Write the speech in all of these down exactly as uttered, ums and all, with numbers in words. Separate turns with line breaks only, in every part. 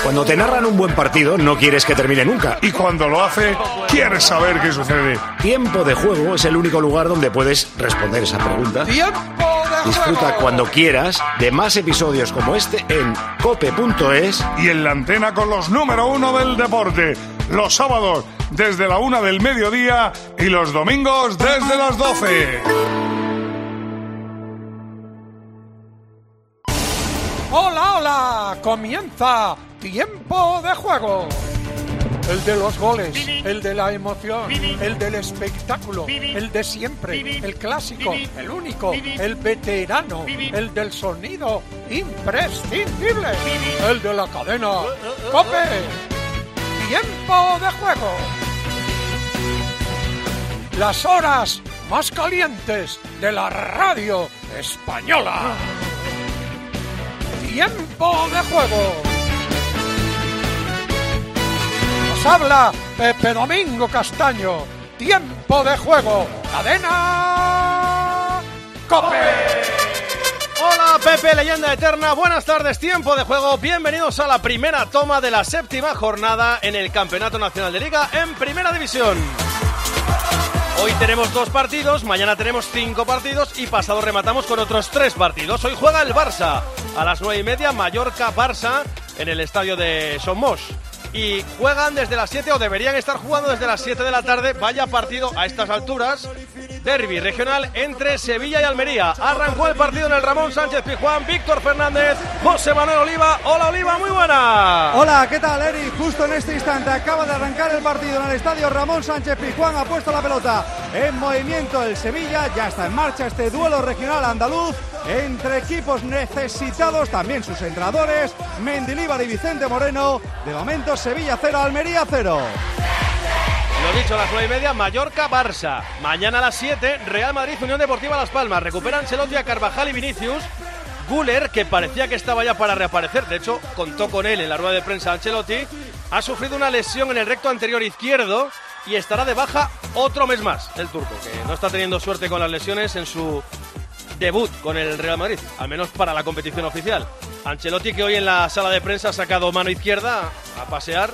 Cuando te narran un buen partido, no quieres que termine nunca.
Y cuando lo hace, quieres saber qué sucede.
Tiempo de Juego es el único lugar donde puedes responder esa pregunta.
¡Tiempo de
Disfruta
juego!
cuando quieras de más episodios como este en cope punto es.
Y en la antena con los número uno del deporte. Los sábados desde la una del mediodía y los domingos desde las doce.
¡Hola, hola! Comienza Tiempo de Juego. El de los goles, el de la emoción, el del espectáculo, el de siempre, el clásico, el único, el veterano, el del sonido imprescindible, el de la cadena COPE. Tiempo de Juego. Las horas más calientes de la radio española. Tiempo de Juego. Nos habla Pepe Domingo Castaño. Tiempo de Juego. Cadena COPE.
Hola Pepe, leyenda eterna, buenas tardes, Tiempo de Juego, bienvenidos a la primera toma de la séptima jornada en el Campeonato Nacional de Liga en Primera División. Hoy tenemos dos partidos, mañana tenemos cinco partidos y pasado rematamos con otros tres partidos. Hoy juega el Barça a las nueve y media, Mallorca-Barça en el estadio de Somos. Y juegan desde las siete, o deberían estar jugando desde las siete de la tarde, vaya partido a estas alturas. Derbi regional entre Sevilla y Almería. Arrancó el partido en el Ramón Sánchez Pizjuán. Víctor Fernández, José Manuel Oliva. Hola Oliva, muy buena.
Hola, ¿qué tal, Eric? Justo en este instante acaba de arrancar el partido en el estadio Ramón Sánchez Pizjuán. Ha puesto la pelota en movimiento el Sevilla. Ya está en marcha este duelo regional andaluz entre equipos necesitados, también sus entrenadores, Mendilibar y Vicente Moreno. De momento Sevilla cero, Almería cero.
Lo dicho, a las nueve y media, Mallorca-Barça. Mañana a las siete, Real Madrid, Unión Deportiva Las Palmas. Recuperan Ancelotti a Carvajal y Vinicius. Güler, que parecía que estaba ya para reaparecer, de hecho, contó con él en la rueda de prensa Ancelotti, ha sufrido una lesión en el recto anterior izquierdo y estará de baja otro mes más, el turco, que no está teniendo suerte con las lesiones en su debut con el Real Madrid, al menos para la competición oficial. Ancelotti, que hoy en la sala de prensa ha sacado mano izquierda a pasear.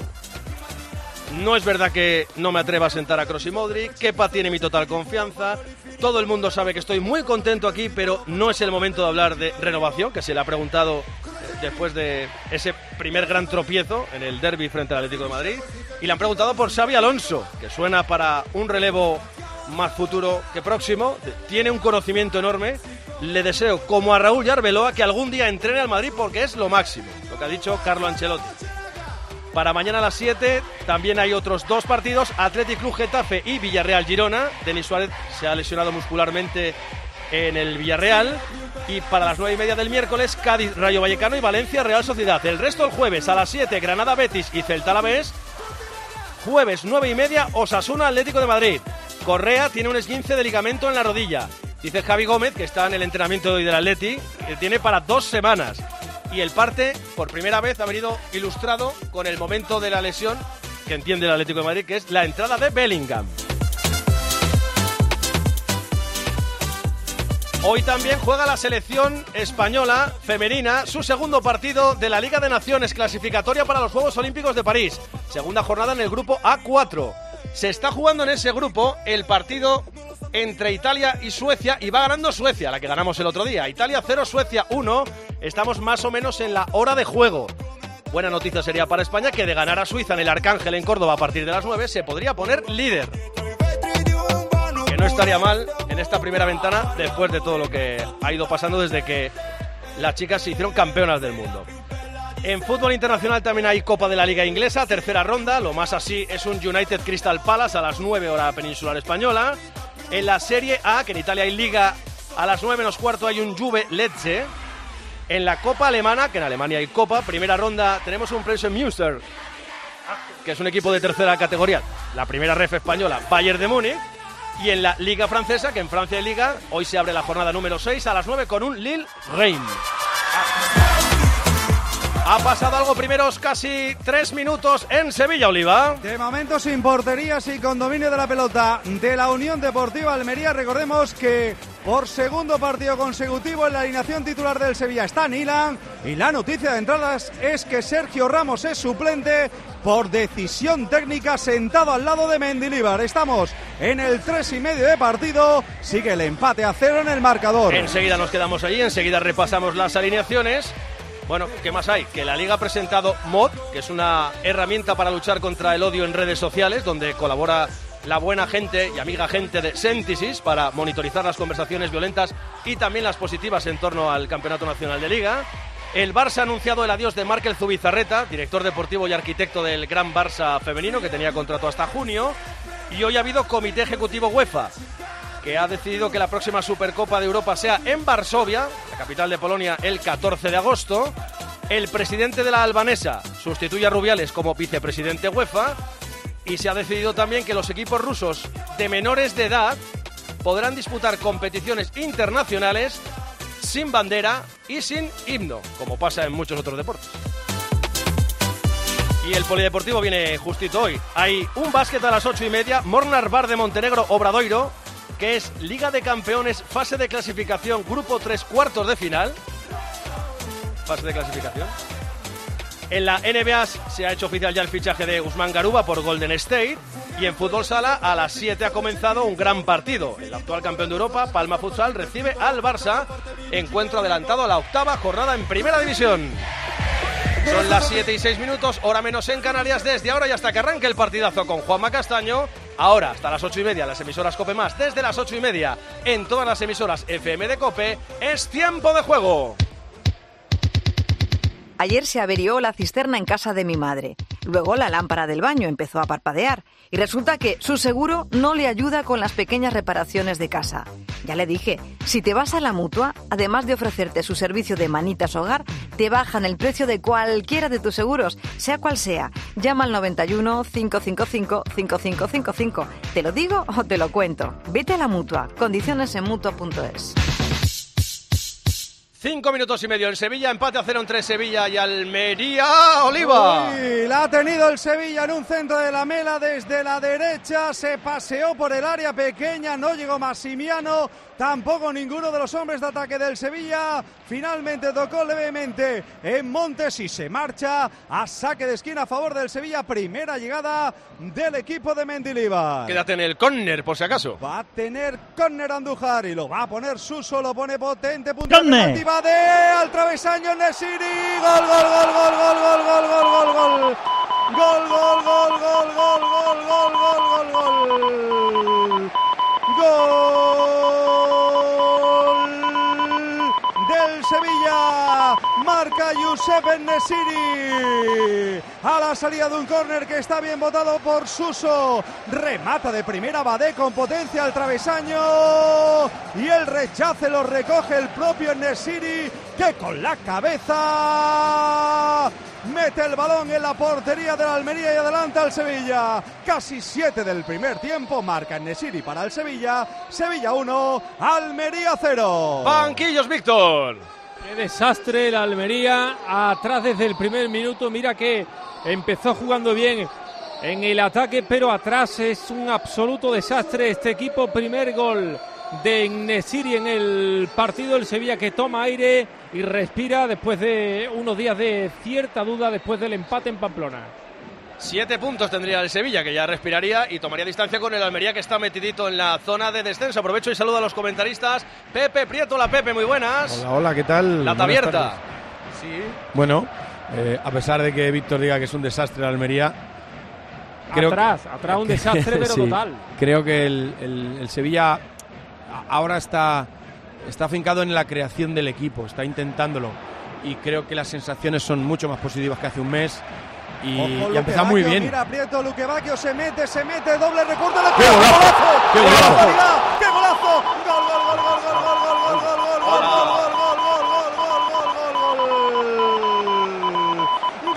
No es verdad que no me atreva a sentar a Kroos y Modric. Kepa tiene mi total confianza. Todo el mundo sabe que estoy muy contento aquí, pero no es el momento de hablar de renovación, que se le ha preguntado después de ese primer gran tropiezo en el derbi frente al Atlético de Madrid. Y le han preguntado por Xabi Alonso, que suena para un relevo más futuro que próximo. Tiene un conocimiento enorme. Le deseo, como a Raúl y Arbeloa, que algún día entrene al Madrid porque es lo máximo, lo que ha dicho Carlo Ancelotti. Para mañana a las siete también hay otros dos partidos, Athletic Club Getafe y Villarreal Girona. Denis Suárez se ha lesionado muscularmente en el Villarreal. Y para las nueve y media del miércoles, Cádiz Rayo Vallecano y Valencia Real Sociedad. El resto el jueves a las siete, Granada Betis y Celta Alavés. Jueves nueve y media, Osasuna Atlético de Madrid. Correa tiene un esguince de ligamento en la rodilla. Dice Javi Gómez, que está en el entrenamiento de hoy del Atleti, que tiene para dos semanas. Y el parte, por primera vez, ha venido ilustrado con el momento de la lesión que entiende el Atlético de Madrid, que es la entrada de Bellingham. Hoy también juega la selección española femenina su segundo partido de la Liga de Naciones clasificatoria para los Juegos Olímpicos de París. Segunda jornada en el grupo A cuatro. Se está jugando en ese grupo el partido entre Italia y Suecia y va ganando Suecia, la que ganamos el otro día. Italia cero, Suecia uno. Estamos más o menos en la hora de juego. Buena noticia sería para España que de ganar a Suiza en el Arcángel en Córdoba a partir de las nueve se podría poner líder. Que no estaría mal en esta primera ventana después de todo lo que ha ido pasando desde que las chicas se hicieron campeonas del mundo. En fútbol internacional también hay Copa de la Liga Inglesa, tercera ronda. Lo más así es un United Crystal Palace a las nueve hora peninsular española. En la Serie A, que en Italia hay Liga, a las nueve menos cuarto hay un Juve Lecce. En la Copa Alemana, que en Alemania hay Copa, primera ronda, tenemos un Preußen Münster, que es un equipo de tercera categoría. La primera ref española, Bayern de Múnich. Y en la Liga Francesa, que en Francia hay Liga, hoy se abre la jornada número seis a las nueve con un Lille-Reims. Ha pasado algo primeros casi tres minutos en Sevilla, Oliva.
De momento sin porterías y con dominio de la pelota de la Unión Deportiva Almería. Recordemos que por segundo partido consecutivo en la alineación titular del Sevilla está Nilan, y la noticia de entradas es que Sergio Ramos es suplente por decisión técnica sentado al lado de Mendilibar. Estamos en el tres y medio de partido, sigue el empate a cero en el marcador.
Enseguida nos quedamos allí, enseguida repasamos las alineaciones. Bueno, ¿qué más hay? Que la Liga ha presentado Mod, que es una herramienta para luchar contra el odio en redes sociales, donde colabora la buena gente y amiga gente de Sentisis para monitorizar las conversaciones violentas y también las positivas en torno al Campeonato Nacional de Liga. El Barça ha anunciado el adiós de Markel Zubizarreta, director deportivo y arquitecto del Gran Barça femenino, que tenía contrato hasta junio. Y hoy ha habido comité ejecutivo UEFA, que ha decidido que la próxima Supercopa de Europa sea en Varsovia, la capital de Polonia, el catorce de agosto. El presidente de la albanesa sustituye a Rubiales como vicepresidente UEFA. Y se ha decidido también que los equipos rusos de menores de edad podrán disputar competiciones internacionales sin bandera y sin himno, como pasa en muchos otros deportes. Y el polideportivo viene justito hoy. Hay un básquet a las ocho y media, Mornar Bar de Montenegro, Obradoiro, que es Liga de Campeones, fase de clasificación, grupo tres, cuartos de final. Fase de clasificación. En la N B A se ha hecho oficial ya el fichaje de Usman Garuba por Golden State. Y en fútbol sala a las siete ha comenzado un gran partido. El actual campeón de Europa, Palma Futsal, recibe al Barça. Encuentro adelantado a la octava jornada en Primera División. Son las siete y seis minutos, hora menos en Canarias. Desde ahora y hasta que arranque el partidazo con Juanma Castaño. Ahora hasta las ocho y media las emisoras COPE más. Desde las ocho y media en todas las emisoras F M de COPE. Es tiempo de juego.
Ayer se averió la cisterna en casa de mi madre. Luego la lámpara del baño empezó a parpadear. Y resulta que su seguro no le ayuda con las pequeñas reparaciones de casa. Ya le dije, si te vas a la Mutua, además de ofrecerte su servicio de manitas hogar, te bajan el precio de cualquiera de tus seguros, sea cual sea. Llama al noventa y uno, cinco cinco cinco, cinco cinco cinco cinco. ¿Te lo digo o te lo cuento? Vete a la Mutua. Condiciones en mutua punto es.
Cinco minutos y medio en Sevilla, empate a cero entre Sevilla y Almería. Oliva.
Uy, la ha tenido el Sevilla en un centro de la Mela desde la derecha, se paseó por el área pequeña, no llegó Massimiano, tampoco ninguno de los hombres de ataque del Sevilla. Finalmente tocó levemente en Montes y se marcha a saque de esquina a favor del Sevilla. Primera llegada del equipo de Mendilibar.
Quédate en el córner por si acaso.
Va a tener córner Andújar y lo va a poner Suso, lo pone potente, punta defensiva de al travesaño Nesiri. Gol, gol, gol, gol, gol, gol, gol, gol, gol, gol. Gol, gol, gol, gol, gol, gol, gol, gol, gol. Gol del Sevilla. Marca Youssef En-Nesyri a la salida de un córner que está bien botado por Suso. Remata de primera Badé con potencia al travesaño y el rechace lo recoge el propio En-Nesyri, que con la cabeza mete el balón en la portería de la Almería y adelanta al Sevilla. Casi siete del primer tiempo, marca En-Nesyri para el Sevilla. Sevilla uno, Almería cero.
Banquillos, Víctor.
Qué desastre la Almería, atrás desde el primer minuto. Mira que empezó jugando bien en el ataque, pero atrás es un absoluto desastre este equipo. Primer gol de En-Nesyri en el partido. El Sevilla que toma aire y respira después de unos días de cierta duda después del empate en Pamplona.
Siete puntos tendría el Sevilla, que ya respiraría y tomaría distancia con el Almería, que está metidito en la zona de descenso. Aprovecho y saludo a los comentaristas. Pepe Prieto, la Pepe, muy buenas.
Hola, hola, ¿qué tal?
Lata abierta.
Sí. Bueno, eh, a pesar de que Víctor diga que es un desastre la Almería, creo
atrás, que, atrás un desastre, pero
sí,
total.
Creo que el, el, el Sevilla ahora está, está afincado en la creación del equipo, está intentándolo. Y creo que las sensaciones son mucho más positivas que hace un mes. Y, y ha empezado muy bien.
Mira, Prieto, Luque Bacchio se mete, se mete, doble recorte.
¡Qué golazo! ¡Qué golazo!
¡Qué golazo! ¡Gol, gol, gol, gol, gol, gol, gol, gol, gol, gol, gol, gol, gol,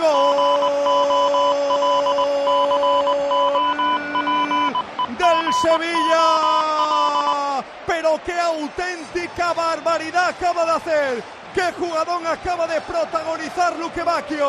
gol, del Sevilla! Pero qué auténtica barbaridad acaba de hacer. ¡Qué jugadón acaba de protagonizar Luque Bacchio!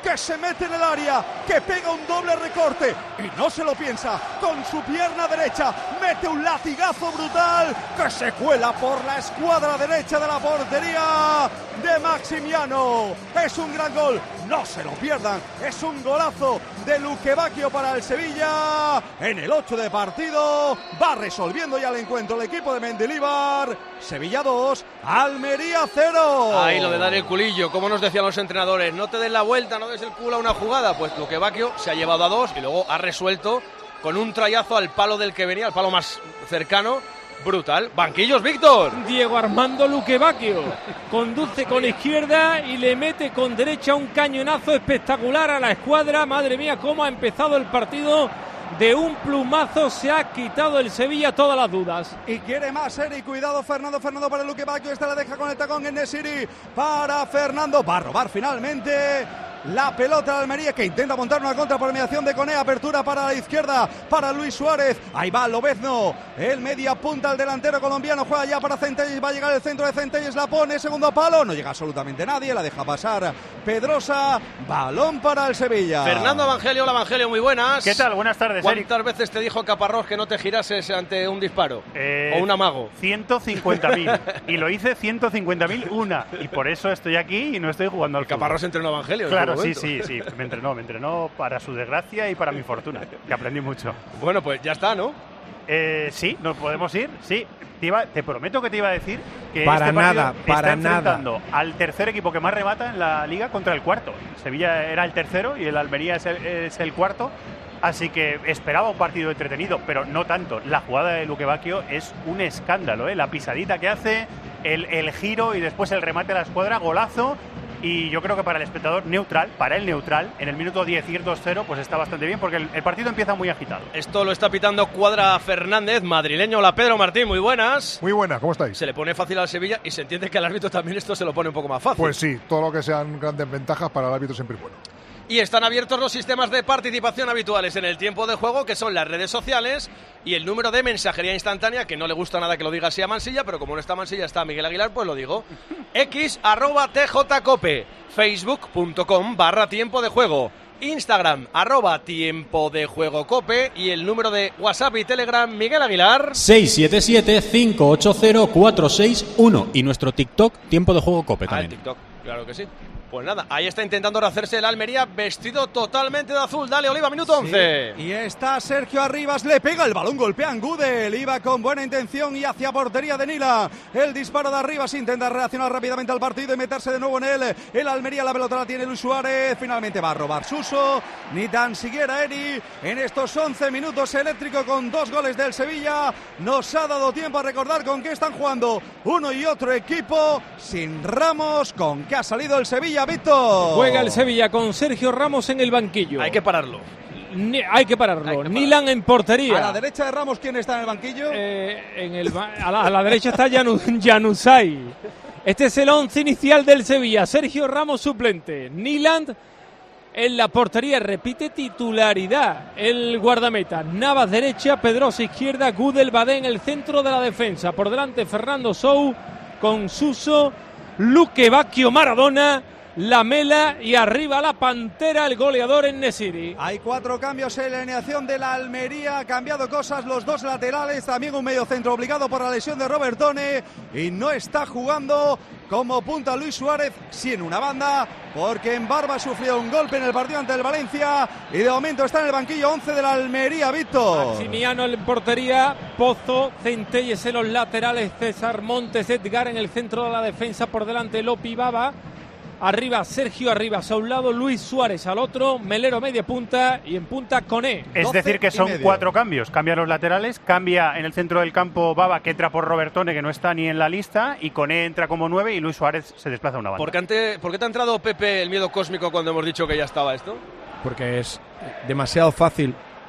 que se mete en el área, que pega un doble recorte y no se lo piensa, con su pierna derecha mete un latigazo brutal que se cuela por la escuadra derecha de la portería de Maximiano. Es un gran gol, no se lo pierdan, es un golazo de Luque Bacchio para el Sevilla. En el ocho de partido va resolviendo ya el encuentro el equipo de Mendilibar. Sevilla dos, Almería cero.
Ahí lo de dar el culillo, como nos decían los entrenadores, no te des la vuelta, no des el culo a una jugada. Pues Luque Bacchio se ha llevado a dos y luego ha resuelto con un trayazo al palo del que venía, al palo más cercano. Brutal. Banquillos, Víctor.
Diego Armando Luque Bacchio conduce con izquierda y le mete con derecha un cañonazo espectacular a la escuadra. Madre mía, cómo ha empezado el partido. De un plumazo se ha quitado el Sevilla todas las dudas.
Y quiere más, Eri. Cuidado, Fernando. Fernando para Luque Bacchio. Esta la deja con el tacón en Nesiri. Para Fernando. Va a robar finalmente la pelota de Almería, que intenta montar una contra por mediación de Koné. Apertura para la izquierda, para Luis Suárez. Ahí va Lobezno, el media punta, el delantero colombiano. Juega ya para Centelles, va a llegar el centro de Centelles, la pone, segundo palo. No llega absolutamente nadie, la deja pasar Pedrosa. Balón para el Sevilla.
Fernando Evangelio, hola Evangelio, muy buenas.
¿Qué tal? Buenas tardes, Eric.
¿Cuántas veces te dijo Caparrós que no te girases ante un disparo?
Eh,
o un amago.
ciento cincuenta mil. Y lo hice ciento cincuenta mil una. Y por eso estoy aquí y no estoy jugando al fútbol.
Caparrós entrenó Evangelio.
Claro, sí, sí, sí. Me entrenó, me entrenó para su desgracia y para mi fortuna, que aprendí mucho.
Bueno, pues ya está, ¿no?
Eh, sí, nos podemos ir, sí. Te, iba, te prometo que te iba a decir que
para
este
nada,
está
para
enfrentando
nada.
al tercer equipo que más remata en la liga contra el cuarto. Sevilla era el tercero y el Almería es el, es el cuarto. Así que esperaba un partido entretenido, pero no tanto. La jugada de Luque Bacchio es un escándalo, ¿eh? La pisadita que hace, el, el giro y después el remate a la escuadra, golazo. Y yo creo que para el espectador neutral, para el neutral, en el minuto diez ir dos cero, pues está bastante bien porque el, el partido empieza muy agitado.
Esto lo está pitando Cuadra Fernández, madrileño. Hola Pedro Martín, muy buenas.
Muy buenas, ¿cómo estáis?
Se le pone fácil al Sevilla y se entiende que al árbitro también esto se lo pone un poco más fácil.
Pues sí, todo lo que sean grandes ventajas para el árbitro siempre es bueno.
Y están abiertos los sistemas de participación habituales en el tiempo de juego, que son las redes sociales y el número de mensajería instantánea, que no le gusta nada que lo diga así a Mansilla, pero como no está Mansilla, está Miguel Aguilar, pues lo digo. X arroba tjcope, facebook.com barra tiempo de juego, Instagram arroba tiempo de juego cope y el número de WhatsApp y Telegram, Miguel Aguilar.
seis siete siete, cinco ocho cero, cuatro seis uno y nuestro TikTok, tiempo de juego cope
ah,
también.
El TikTok, claro que sí. Pues nada, ahí está intentando rehacerse el Almería vestido totalmente de azul. Dale, Oliva, minuto once.
Sí, y está Sergio Arribas, le pega el balón, golpea a Gudel, iba con buena intención y hacia portería de Nila. El disparo de Arribas, intenta reaccionar rápidamente al partido y meterse de nuevo en él. El Almería, la pelota la tiene Luis Suárez, finalmente va a robar Suso. Ni tan siquiera Eri, en estos once minutos eléctrico con dos goles del Sevilla, nos ha dado tiempo a recordar con qué están jugando uno y otro equipo, sin Ramos, con qué ha salido el Sevilla. Víctor.
Juega el Sevilla con Sergio Ramos en el banquillo.
Hay que pararlo.
Ni, hay que pararlo. Hay que Nilan en portería.
A la derecha de Ramos, ¿quién está en el banquillo?
Eh, en el, a, la, a la derecha está Januzaj. Este es el once inicial del Sevilla. Sergio Ramos suplente. Niland en la portería. Repite titularidad el guardameta. Navas derecha, Pedrosa izquierda, Gudel Badé en el centro de la defensa. Por delante Fernando Sou con Suso, Luque Bacchio, Maradona, Lamela y arriba la Pantera, el goleador en Nesiri.
Hay cuatro cambios en la alineación de la Almería, ha cambiado cosas los dos laterales, también un medio centro obligado por la lesión de Robertone y no está jugando como punta Luis Suárez, sí en una banda, porque en Barba sufrió un golpe en el partido ante el Valencia y de momento está en el banquillo once de la Almería, Víctor.
Maximiano en portería, Pozo, Centelles en los laterales, César Montes, Edgar en el centro de la defensa, por delante Lopi Baba. Arriba Sergio Arribas a un lado, Luis Suárez al otro, Melero media punta y en punta Koné.
Es decir que son cuatro cambios. Cambia los laterales, cambia en el centro del campo Baba, que entra por Robertone, que no está ni en la lista, y Koné entra como nueve y Luis Suárez se desplaza a una banda.
¿Por qué, ante, ¿Por qué te ha entrado, Pepe, el miedo cósmico cuando hemos dicho que ya estaba esto?
Porque es demasiado fácil.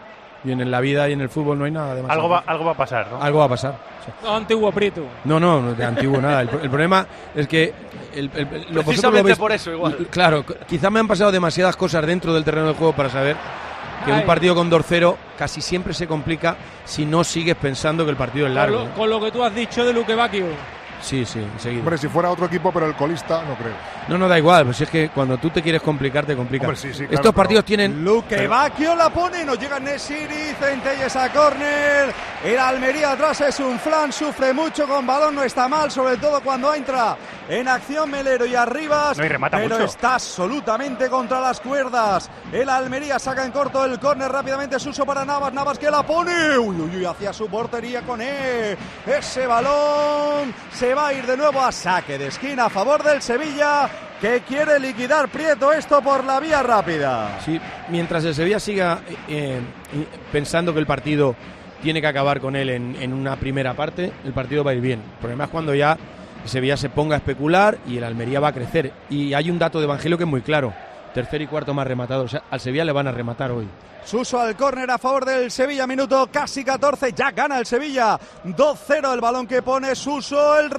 Y en la vida y en el fútbol no hay nada demasiado.
Algo va, algo va a pasar, ¿no?
Algo va a pasar. Sí.
No, antiguo Prieto.
No, no, no de antiguo nada. El, el problema es que el, el, el, lo
precisamente
lo veis,
por eso igual.
Claro, quizá me han pasado demasiadas cosas dentro del terreno del juego para saber que Ay. un partido con dos cero casi siempre se complica si no sigues pensando que el partido es largo.
Con lo, con lo que tú has dicho de Luque Bacchio.
Sí, sí, enseguida.
Hombre, si fuera otro equipo, pero el colista, no creo.
No, no da igual, pues es que cuando tú te quieres complicar, te complicas.
Hombre, sí, sí, claro,
Estos partidos
pero...
tienen...
Luque Bacchio la pone, nos llega Nesiri, Centelles a córner. El Almería atrás es un flan, sufre mucho con balón, no está mal, sobre todo cuando entra en acción Melero y Arribas.
No, y remata
pero
mucho.
está absolutamente contra las cuerdas. El Almería saca en corto el córner rápidamente, Suso para Navas, Navas que la pone. Uy, uy, uy, hacia su portería con E. Ese balón se va a ir de nuevo a saque de esquina a favor del Sevilla, que quiere liquidar Prieto esto por la vía rápida.
Sí, mientras el Sevilla siga eh, eh, pensando que el partido tiene que acabar con él en, en una primera parte, el partido va a ir bien. El problema es cuando ya el Sevilla se ponga a especular y el Almería va a crecer. Y hay un dato de Evangelio que es muy claro: tercer y cuarto más rematados. O sea, al Sevilla le van a rematar hoy.
Suso al córner a favor del Sevilla, minuto casi catorce, ya gana el Sevilla, dos cero el balón que pone Suso, el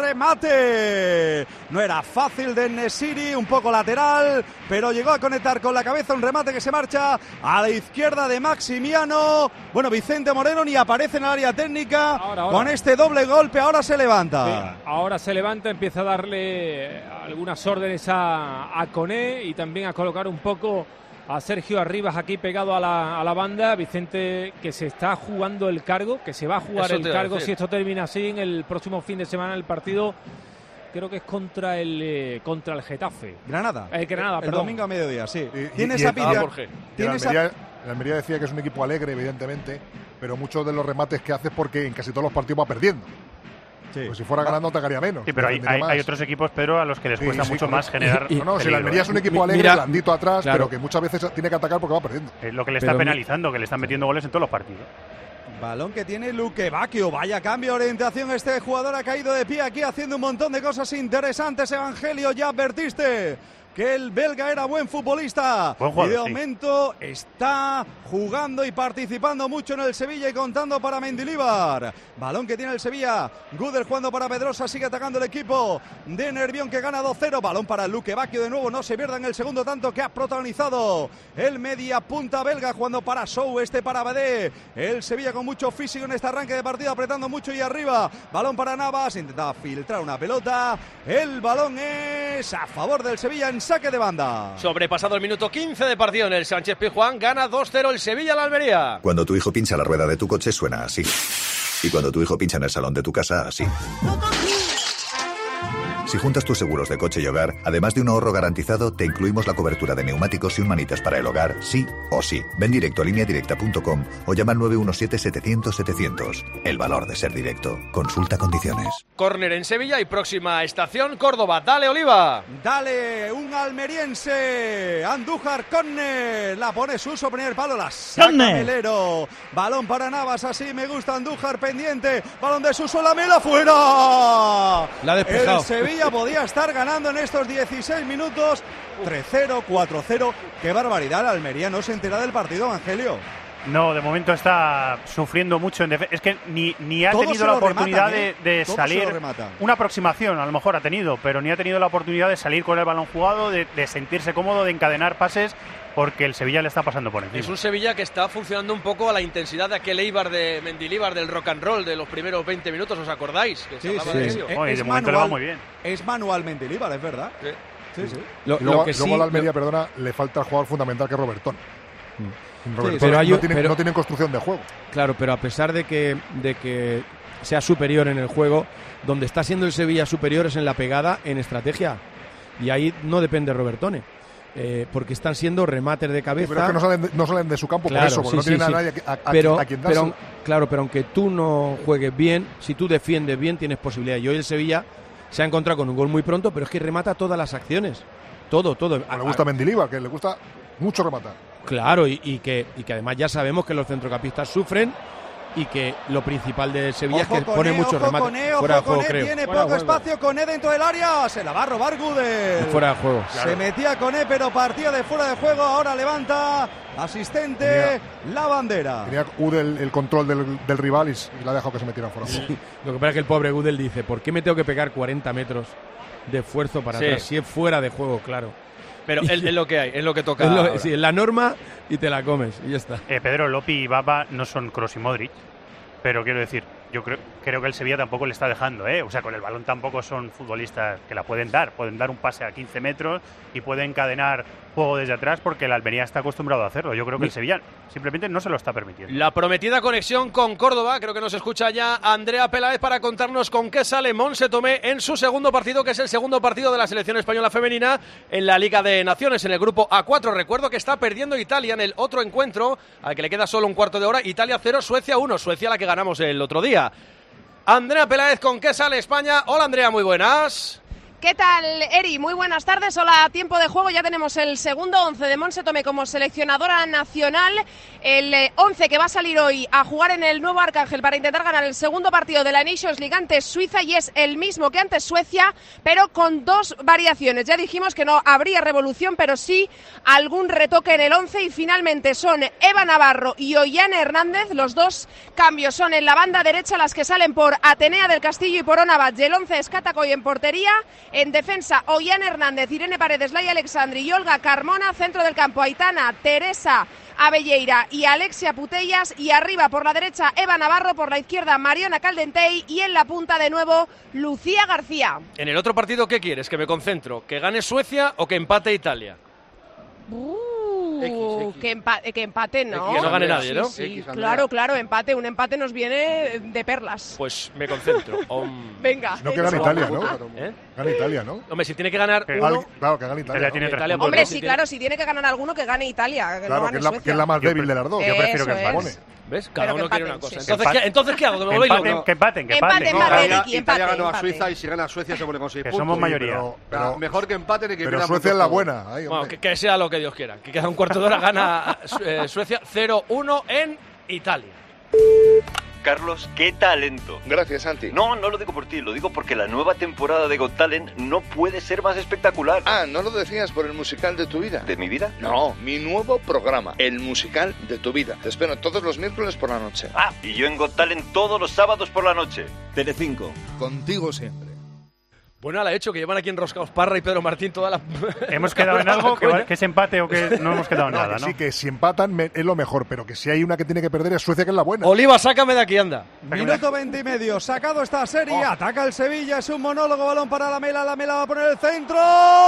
remate. No era fácil de Nesiri, un poco lateral, pero llegó a conectar con la cabeza, un remate que se marcha a la izquierda de Maximiano. Bueno, Vicente Moreno ni aparece en el área técnica,
ahora, ahora.
Con este doble golpe ahora se levanta.
Sí, ahora se levanta, empieza a darle algunas órdenes a, a Koné y también a colocar un poco a Sergio Arribas aquí pegado a la, a la banda. Vicente, que se está jugando el cargo, que se va a jugar
Eso
el
te iba a
cargo
decir.
si esto termina así en el próximo fin de semana. El partido creo que es contra el eh, contra el Getafe.
Granada.
El Granada,
el
perdón.
domingo a mediodía, sí.
Y- y-
Tiene
y
esa
el-
pinta.
ah,
Jorge.
Y el
Tiene esa-
Almería, el Almería decía que es un equipo alegre, evidentemente, pero muchos de los remates que hace es porque en casi todos los partidos va perdiendo.
Sí.
Pues si fuera ganando, te haría menos.
Sí, pero hay,
defendería
hay,
más.
hay otros equipos, Pedro, a los que les
Sí,
cuesta
sí,
mucho
correcto.
más generar.
Y- y-
No, no, si el
peligro,
Almería es un
¿eh?
equipo alegre,
Mira,
blandito atrás,
claro.
pero que muchas veces tiene que atacar porque va perdiendo.
Es lo que le está
Pero mi-
penalizando, que le están metiendo goles en todos los partidos.
Balón que tiene Luque Bacchio. Vaya cambio de orientación. Este jugador ha caído de pie aquí haciendo un montón de cosas interesantes. Evangelio, ya advertiste que el belga era buen futbolista.
Buen jugador,
y de
sí.
momento está jugando y participando mucho en el Sevilla y contando para Mendilibar. Balón que tiene el Sevilla. Gudel jugando para Pedrosa. Sigue atacando el equipo de Nervión, que gana dos cero. Balón para Luque Bacchio de nuevo. No se pierda en el segundo tanto que ha protagonizado el media punta belga, jugando para Sou, este para Badé. El Sevilla con mucho físico en este arranque de partido, apretando mucho y arriba. Balón para Navas. Intentaba filtrar una pelota. El balón es a favor del Sevilla en saque de banda.
Sobrepasado el minuto quince de partido en el Sánchez Pizjuán, gana dos cero el Sevilla al Almería.
Cuando tu hijo pincha la rueda de tu coche suena así. Y cuando tu hijo pincha en el salón de tu casa, así. Si juntas tus seguros de coche y hogar, además de un ahorro garantizado, te incluimos la cobertura de neumáticos y un manitas para el hogar, sí o sí. Ven directo a línea directa punto com o llama al nueve uno siete, setecientos, setecientos. El valor de ser directo. Consulta condiciones.
Córner en Sevilla y próxima estación Córdoba. Dale, Oliva.
Dale, un almeriense. Andújar Córner. La pone Suso, primer palo, la saca Melero. Balón para Navas, así me gusta Andújar pendiente. Balón de Suso, la mela fuera.
La ha despejado.
El Sevilla podía estar ganando en estos dieciséis minutos. tres cero, cuatro cero. Qué barbaridad, la Almería no se entera del partido, Evangelio.
No, de momento está sufriendo mucho en defensa. Es que ni, ni ha
Todos
tenido
se
la
lo
oportunidad
rematan, ¿eh?
de, de
Todos se
salir.
lo rematan.
Una aproximación, a lo mejor ha tenido, pero ni ha tenido la oportunidad de salir con el balón jugado, de, de sentirse cómodo, de encadenar pases, porque el Sevilla le está pasando por encima.
Es un Sevilla que está funcionando un poco a la intensidad de aquel Eibar de Mendilibar, del rock and roll de los primeros veinte minutos, ¿os acordáis? Que se
Sí,
hablaba
sí,
de
es,
ello.
Oh, y
es
de momento le va
manual,
muy bien.
es manual Mendilibar, es verdad.
Sí.
Sí, sí.
Lo,
Y luego,
lo que
luego
sí,
a la Almería,
lo-
perdona, le falta el jugador fundamental que es Robertón. Robertón
pero hay
no,
un-
tiene,
pero-
no tienen construcción de juego.
Claro, pero a pesar de que, de que sea superior en el juego, donde está siendo el Sevilla superior es en la pegada, en estrategia. Y ahí no depende Robertone. Eh, porque están siendo remates de cabeza.
Pero es que no salen de, no salen de su campo
Claro,
por eso, porque
sí,
no
sí,
tienen
sí.
a nadie a, a-
pero,
a quien
pero,
dárselo.
claro, pero aunque tú no juegues bien, si tú defiendes bien, tienes posibilidad. Y hoy el Sevilla se ha encontrado con un gol muy pronto, pero es que remata todas las acciones. Todo, todo.
Le gusta Mendilibar, que le gusta mucho rematar.
Claro, y, y, que, y que además ya sabemos que los centrocampistas sufren y que lo principal de Sevilla
Ojo
es que
con
pone
E,
muchos
ojo
remates.
con E, ojo
Fuera de
con
juego,
E,
creo.
tiene
Fuera de
poco
juego.
espacio con E dentro del área, se la va a robar Gudel.
Fuera de juego.
Se metía con E, pero partía de fuera de juego, ahora levanta asistente
Tenía-
la bandera.
Tenía Udel el control del, del rival y, s- y la ha dejado que se metiera fuera.
Lo que pasa es que el pobre Gudel dice, ¿por qué me tengo que pegar cuarenta metros de esfuerzo para
Sí.
atrás? Si es fuera de juego, claro.
Pero es, es lo que hay, es lo que toca.
Es, lo-
ahora.
sí, es la norma y te la comes y ya está.
Eh, Pedro, Lopi y Baba no son Kroos y Modric, pero quiero decir, yo creo, creo que el Sevilla tampoco le está dejando, ¿eh? O sea, con el balón tampoco son futbolistas que la pueden dar. Pueden dar un pase a quince metros y pueden encadenar juego desde atrás porque el Almería está acostumbrado a hacerlo. Yo creo que el Sevilla simplemente no se lo está permitiendo.
La prometida conexión con Córdoba, creo que nos escucha ya Andrea Peláez para contarnos con qué sale Monse Tomé en su segundo partido, que es el segundo partido de la selección española femenina en la Liga de Naciones, en el grupo A cuatro. Recuerdo que está perdiendo Italia en el otro encuentro, al que le queda solo un cuarto de hora. Italia cero, Suecia uno. Suecia la que ganamos el otro día. Andrea Peláez, ¿con qué sale España? Hola Andrea, muy buenas.
¿Qué tal, Eri? Muy buenas tardes. Hola, tiempo de juego. Ya tenemos el segundo once de Monse Tomé como seleccionadora nacional. El eh, once que va a salir hoy a jugar en el nuevo Arcángel para intentar ganar el segundo partido de la Nations League ante Suiza, y es el mismo que ante Suecia, pero con dos variaciones. Ya dijimos que no habría revolución, pero sí algún retoque en el once, y finalmente son Eva Navarro y Ollane Hernández. Los dos cambios son en la banda derecha, las que salen por Atenea del Castillo y por Ona Batlle. El once es Catacoy en portería. En defensa, Ollane Hernández, Irene Paredes, Laia Alexandri y Olga Carmona. Centro del campo, Aitana, Teresa Abelleira y Alexia Putellas. Y arriba, por la derecha, Eva Navarro. Por la izquierda, Mariona Caldentey. Y en la punta, de nuevo, Lucía García.
En el otro partido, ¿qué quieres? ¿Que me concentro? ¿Que gane Suecia o que empate Italia?
Uh, X, X. Que, empa que empate, ¿no?
Que no gane nadie, ¿no?
Sí, sí, claro, claro, empate. Un empate nos viene de perlas.
Pues me concentro. Um...
Venga.
No, que gane Italia, ¿no?
¿Eh?
Gana Italia, ¿no?
Hombre, si tiene que ganar
que
uno...
Claro, que gane Italia.
¿no? Tiene
Italia
Hombre,
pues,
sí,
si
claro,
tiene...
si tiene que ganar alguno, que gane Italia. Que
claro,
no
que,
gane
es la,
Suecia.
que es la más
yo
débil de las dos.
Yo prefiero que
Eso
empate.
es.
¿Ves? Cada
Pero
uno quiere una
empaten,
cosa.
sí.
Entonces, ¿qué, entonces, ¿qué hago? Que me vuelvo
Empaten,
loco.
que empaten, que
Empate,
empaten.
empate,
Italia,
Ricky,
Italia
empate,
ganó a
empate.
Suiza y si gana a Suecia se pone con seis
Que
puntos.
somos mayoría.
Pero, pero,
mejor que empaten y que
pero
pierdan
Suecia es
puntos
la
todos.
buena. Ahí,
Bueno, que, que sea lo que Dios quiera. Que queda un cuarto de hora, gana eh, Suecia cero uno en Italia.
Carlos, qué talento.
Gracias, Santi.
No, no lo digo por ti, lo digo porque la nueva temporada de Got Talent no puede ser más espectacular.
Ah, ¿no lo decías por el musical de tu vida?
¿De mi vida?
No, mi nuevo programa, el musical de tu vida. Te espero todos los miércoles por la noche.
Ah, y yo en Got Talent todos los sábados por la noche.
Telecinco, contigo siempre.
Bueno, la he hecho, que llevan aquí enroscados Parra y Pedro Martín toda la...
¿Hemos quedado en algo? ¿Que, que es empate o que no hemos quedado en
no,
nada,
que
no?
Sí, que si empatan me, es lo mejor, pero que si hay una que tiene que perder es Suecia, que es la buena.
Oliva, sácame de aquí, anda.
Minuto veinte y medio, sacado esta serie,
oh.
Ataca el Sevilla, es un monólogo, balón para la Mela, la Mela va a poner el centro.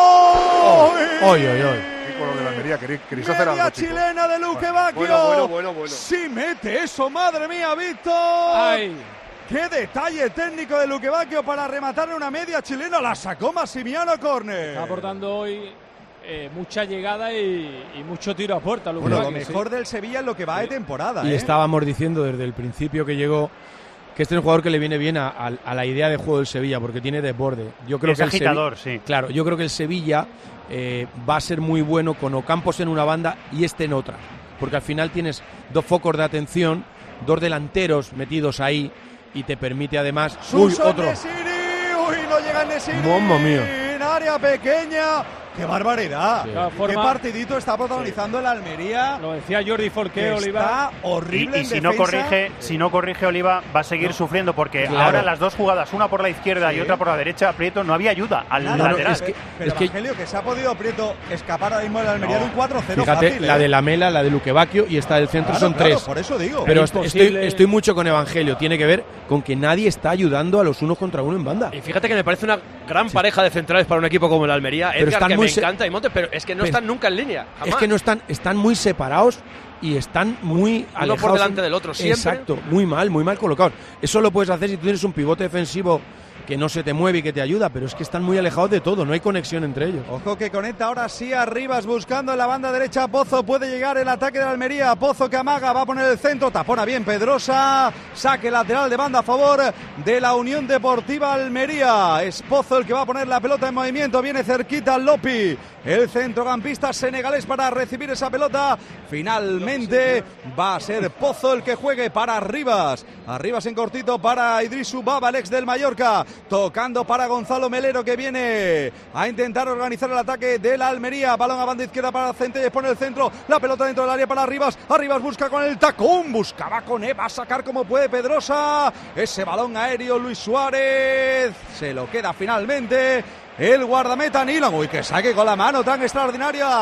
Oh. ¡Oy, oy, oy!
Con lo de la Almería, ¿queréis, queréis hacer
Media
algo, chicos?
chilena de Luque Bacchio.
Bueno, bueno, bueno, bueno.
Sí mete eso, madre mía, Víctor.
Ay.
¡Qué detalle técnico de Luque Bacchio para rematar una media chilena! La sacó Massimiano Corner.
Está aportando hoy eh, mucha llegada y, y mucho tiro a puerta.
Bueno, lo mejor sí. del Sevilla en lo que va sí. de temporada.
Y
¿eh?
estábamos diciendo desde el principio que llegó que este es un jugador que le viene bien a, a, a la idea de juego del Sevilla, porque tiene desborde. Yo creo
es
que
agitador,
el
sí.
Claro, yo creo que el Sevilla eh, va a ser muy bueno con Ocampos en una banda y este en otra. Porque al final tienes dos focos de atención, dos delanteros metidos ahí, y te permite además...
Uy,
Suso
otro. Nesiri, uy, no llega Nesiri.
Mamma mía.
En área pequeña. ¡Qué barbaridad!
Sí.
¿Qué
forma,
partidito está protagonizando sí. el Almería?
Lo decía Jordi Forqué, Oliva.
Está horrible
Y, y
en
si
defensa.
no corrige, si no corrige Oliva, va a seguir no. sufriendo porque
Claro.
ahora las dos jugadas, una por la izquierda sí. y otra por la derecha, Prieto, no había ayuda al
Nada,
lateral.
No, es que, pero
es que,
Evangelio, que se ha podido Prieto escapar ahora mismo el Almería no. de un cuatro cero
Fíjate,
fácil,
la
¿eh?
de la Mela, la de Luque Bacchio y esta del centro
claro,
son
claro,
tres.
por eso digo.
Pero
es
estoy,
posible...
estoy mucho con Evangelio. Tiene que ver con que nadie está ayudando a los unos contra uno en banda.
Y fíjate que me parece una gran sí. pareja de centrales para un equipo como el Almería.
Pero
Edgar, que me
se...
encanta, y Montes, pero es que no pero, están nunca en línea. Jamás.
Es que no están, están muy separados y están muy
uno
alejados.
por delante del otro, siempre.
Exacto, muy mal, muy mal colocados. Eso lo puedes hacer si tú tienes un pivote defensivo que no se te mueve y que te ayuda, pero es que están muy alejados de todo, no hay conexión entre ellos.
Ojo que conecta ahora sí a Rivas buscando en la banda derecha. Pozo puede llegar el ataque de la Almería. Pozo que amaga, va a poner el centro, tapona bien Pedrosa. Saque lateral de banda a favor de la Unión Deportiva Almería. Es Pozo el que va a poner la pelota en movimiento. Viene cerquita Lopi, el centrocampista senegalés, para recibir esa pelota. Finalmente va a ser Pozo el que juegue para Rivas. Arribas en cortito para Idrisu Baba, el ex del Mallorca. Tocando para Gonzalo Melero, que viene a intentar organizar el ataque de la Almería. Balón a banda izquierda para Centelles, pone el centro, la pelota dentro del área para Arribas. Arribas busca con el tacón, buscaba con Eva, a sacar como puede Pedrosa. Ese balón aéreo, Luis Suárez se lo queda finalmente el guardameta Nilan. Uy, que saque con la mano tan extraordinaria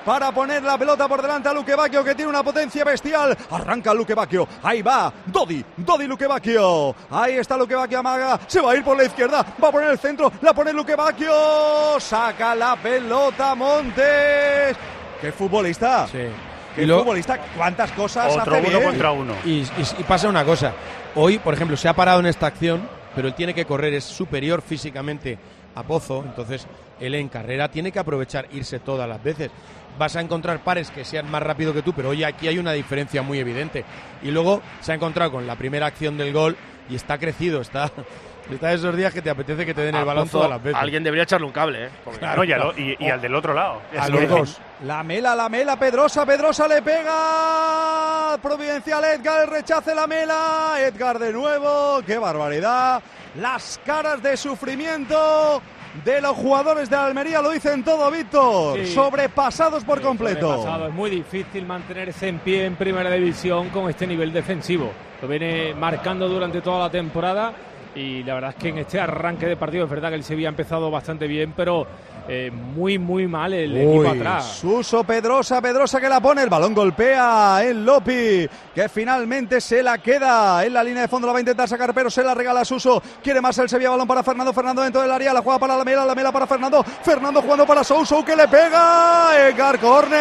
para poner la pelota por delante a Luque Bacchio, que tiene una potencia bestial. Arranca Luque Bacchio, ahí va Dodi, Dodi Luque Bacchio. Ahí está Luque Bacchio, amaga, se va a ir por la izquierda, va a poner el centro, la pone Luque Bacchio, saca la pelota Montes. ¡Qué futbolista!
Sí.
¡Qué
Y lo-
futbolista! ¿Cuántas cosas
Otro
hace
uno
bien?
contra uno.
Y, y- y pasa una cosa. Hoy, por ejemplo, se ha parado en esta acción, pero él tiene que correr, es superior físicamente a Pozo, entonces él en carrera tiene que aprovechar irse todas las veces. Vas a encontrar pares que sean más rápido que tú, pero hoy aquí hay una diferencia muy evidente. Y luego se ha encontrado con la primera acción del gol y está crecido, está, está de esos días que te apetece que te den el
A
balón
Pozo,
todas las veces.
Alguien debería echarle un cable, ¿eh? Porque-
No, y, al, y- y al del otro lado.
A
Es
los
que-
dos. La mela, la mela, Pedrosa, Pedrosa le pega. Providencial Edgar, el rechace la mela. Edgar de nuevo, qué barbaridad. Las caras de sufrimiento de los jugadores de Almería lo dicen todo, Víctor.
Sí.
Sobrepasados por completo.
Sobrepasado. Es muy difícil mantenerse en pie en primera división con este nivel defensivo. Lo viene marcando durante toda la temporada y la verdad es que en este arranque de partido es verdad que el Sevilla ha empezado bastante bien, pero eh, muy, muy mal el equipo
Uy,
atrás.
Suso, Pedrosa, Pedrosa que la pone, el balón golpea en Lopi, que finalmente se la queda en la línea de fondo, la va a intentar sacar, pero se la regala a Suso, quiere más el Sevilla, balón para Fernando, Fernando dentro del área, la juega para la Mela, la Mela para Fernando, Fernando jugando para Sou, Sou que le pega, Edgar Corner.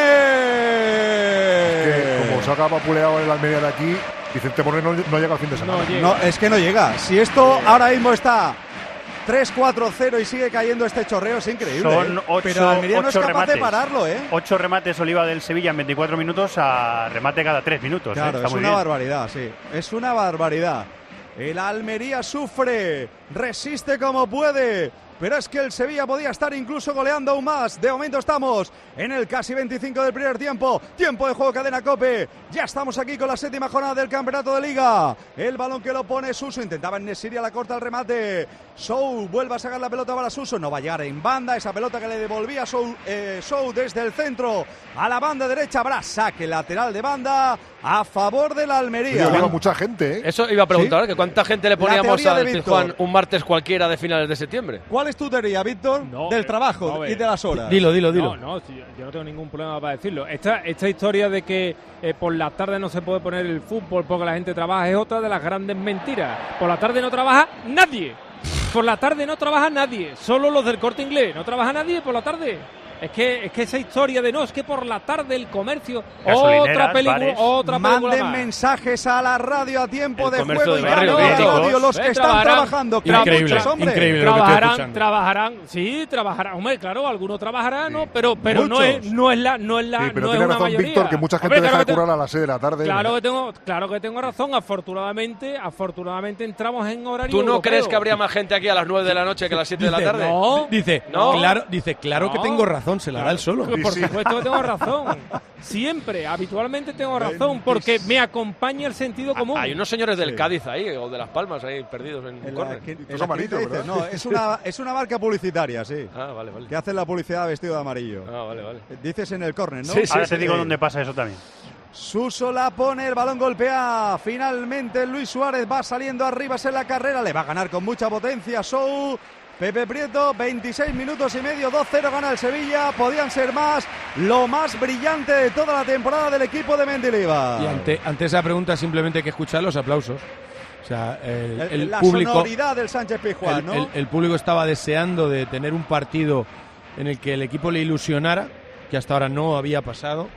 Que como se ha vapuleado el Almería de aquí, Vicente Moreno no llega al fin de semana.
No, es que no llega, si esto ahora mismo está tres cuatro cero y sigue cayendo este chorreo, es increíble.
Son
¿eh?
ocho,
Pero Almería no es
ocho
capaz de
remates.
pararlo, ¿eh?
Ocho remates Oliva del Sevilla en veinticuatro minutos a remate cada tres minutos. ¿eh?
Claro,
Está
es
muy
una
bien.
barbaridad, sí. Es una barbaridad. El Almería sufre, resiste como puede, pero es que el Sevilla podía estar incluso goleando aún más. De momento estamos en el casi veinticinco del primer tiempo. Tiempo de juego, cadena COPE. Ya estamos aquí con la séptima jornada del campeonato de Liga. El balón que lo pone Suso. Intentaba en Nesiria, la corta el remate. Sou vuelve a sacar la pelota para Suso. No va a llegar en banda. Esa pelota que le devolvía Sou, eh, Sou desde el centro a la banda derecha. Habrá saque lateral de banda a favor del Almería.
Oye, mucha gente, ¿eh?
Eso iba a preguntar,
¿Sí?
que cuánta gente le
La
poníamos
teoría de
al
Víctor.
Pizjuán un martes cualquiera de finales de septiembre.
¿Cuál es tu teoría, Víctor? Del
eh,
trabajo
no,
y
eh,
de las horas.
Dilo, dilo, dilo.
No, no, si- yo no tengo ningún problema para decirlo. Esta, esta historia de que eh, por la tarde no se puede poner el fútbol porque la gente trabaja es otra de las grandes mentiras. Por la tarde no trabaja nadie. Por la tarde no trabaja nadie. Solo los del Corte Inglés. No trabaja nadie por la tarde. Es que, es que esa historia de no, es que por la tarde el comercio,
Gasolineras,
otra película,
bares.
otra película
Manden
más.
mensajes a la radio a tiempo
El
de
comercio
juego
de
y
barrio,
llamen a la
médicos.
radio los que
Eh,
están
trabajarán-
trabajando. Que
Increíble,
muchos, hombre.
increíble. lo que estoy
Trabajarán,
escuchando.
trabajarán, sí, trabajarán. Hombre, claro, algunos trabajarán, ¿no? Pero, pero no
Muchos.
es, no es la, no es la,
Sí, pero
no es
tiene
una
razón
mayoría.
Víctor, que mucha gente
Hombre,
deja
claro
de
que te-
curar a las seis de la tarde.
Claro que tengo, claro que tengo razón. Afortunadamente, afortunadamente entramos en horario.
¿Tú no
europeo.
crees que habría más gente aquí a las nueve de la noche que a las siete de la
Dice,
tarde?
No,
Dice,
No.
claro, dice, claro que
No.
tengo razón, se la da él solo.
por supuesto que tengo razón. Siempre, habitualmente tengo razón, porque me acompaña el sentido común.
Hay unos señores del
Sí.
Cádiz ahí, o de Las Palmas ahí, perdidos en
En la-
córner.
que- en
Estos
la
amarillos,
quinta dices,
¿verdad?
No, es una, es una marca publicitaria, sí.
Ah, vale, vale.
Que hacen la publicidad vestido de amarillo.
Ah, vale, vale.
Dices en el córner, ¿no?
Sí, sí,
Ahora
sí,
te digo
sí.
dónde pasa eso también.
Suso la pone, el balón golpea. Finalmente Luis Suárez va saliendo arriba en la carrera. Le va a ganar con mucha potencia Sou. Pepe Prieto, veintiséis minutos y medio, dos cero gana el Sevilla. Podían ser más. Lo más brillante de toda la temporada del equipo de Mendilibar.
Y ante, ante esa pregunta simplemente hay que escuchar los aplausos. O sea, el,
El-
el
la
público,
sonoridad del Sánchez Pizjuán,
el,
¿no?
el- el público estaba deseando de tener un partido en el que el equipo le ilusionara, que hasta ahora no había pasado.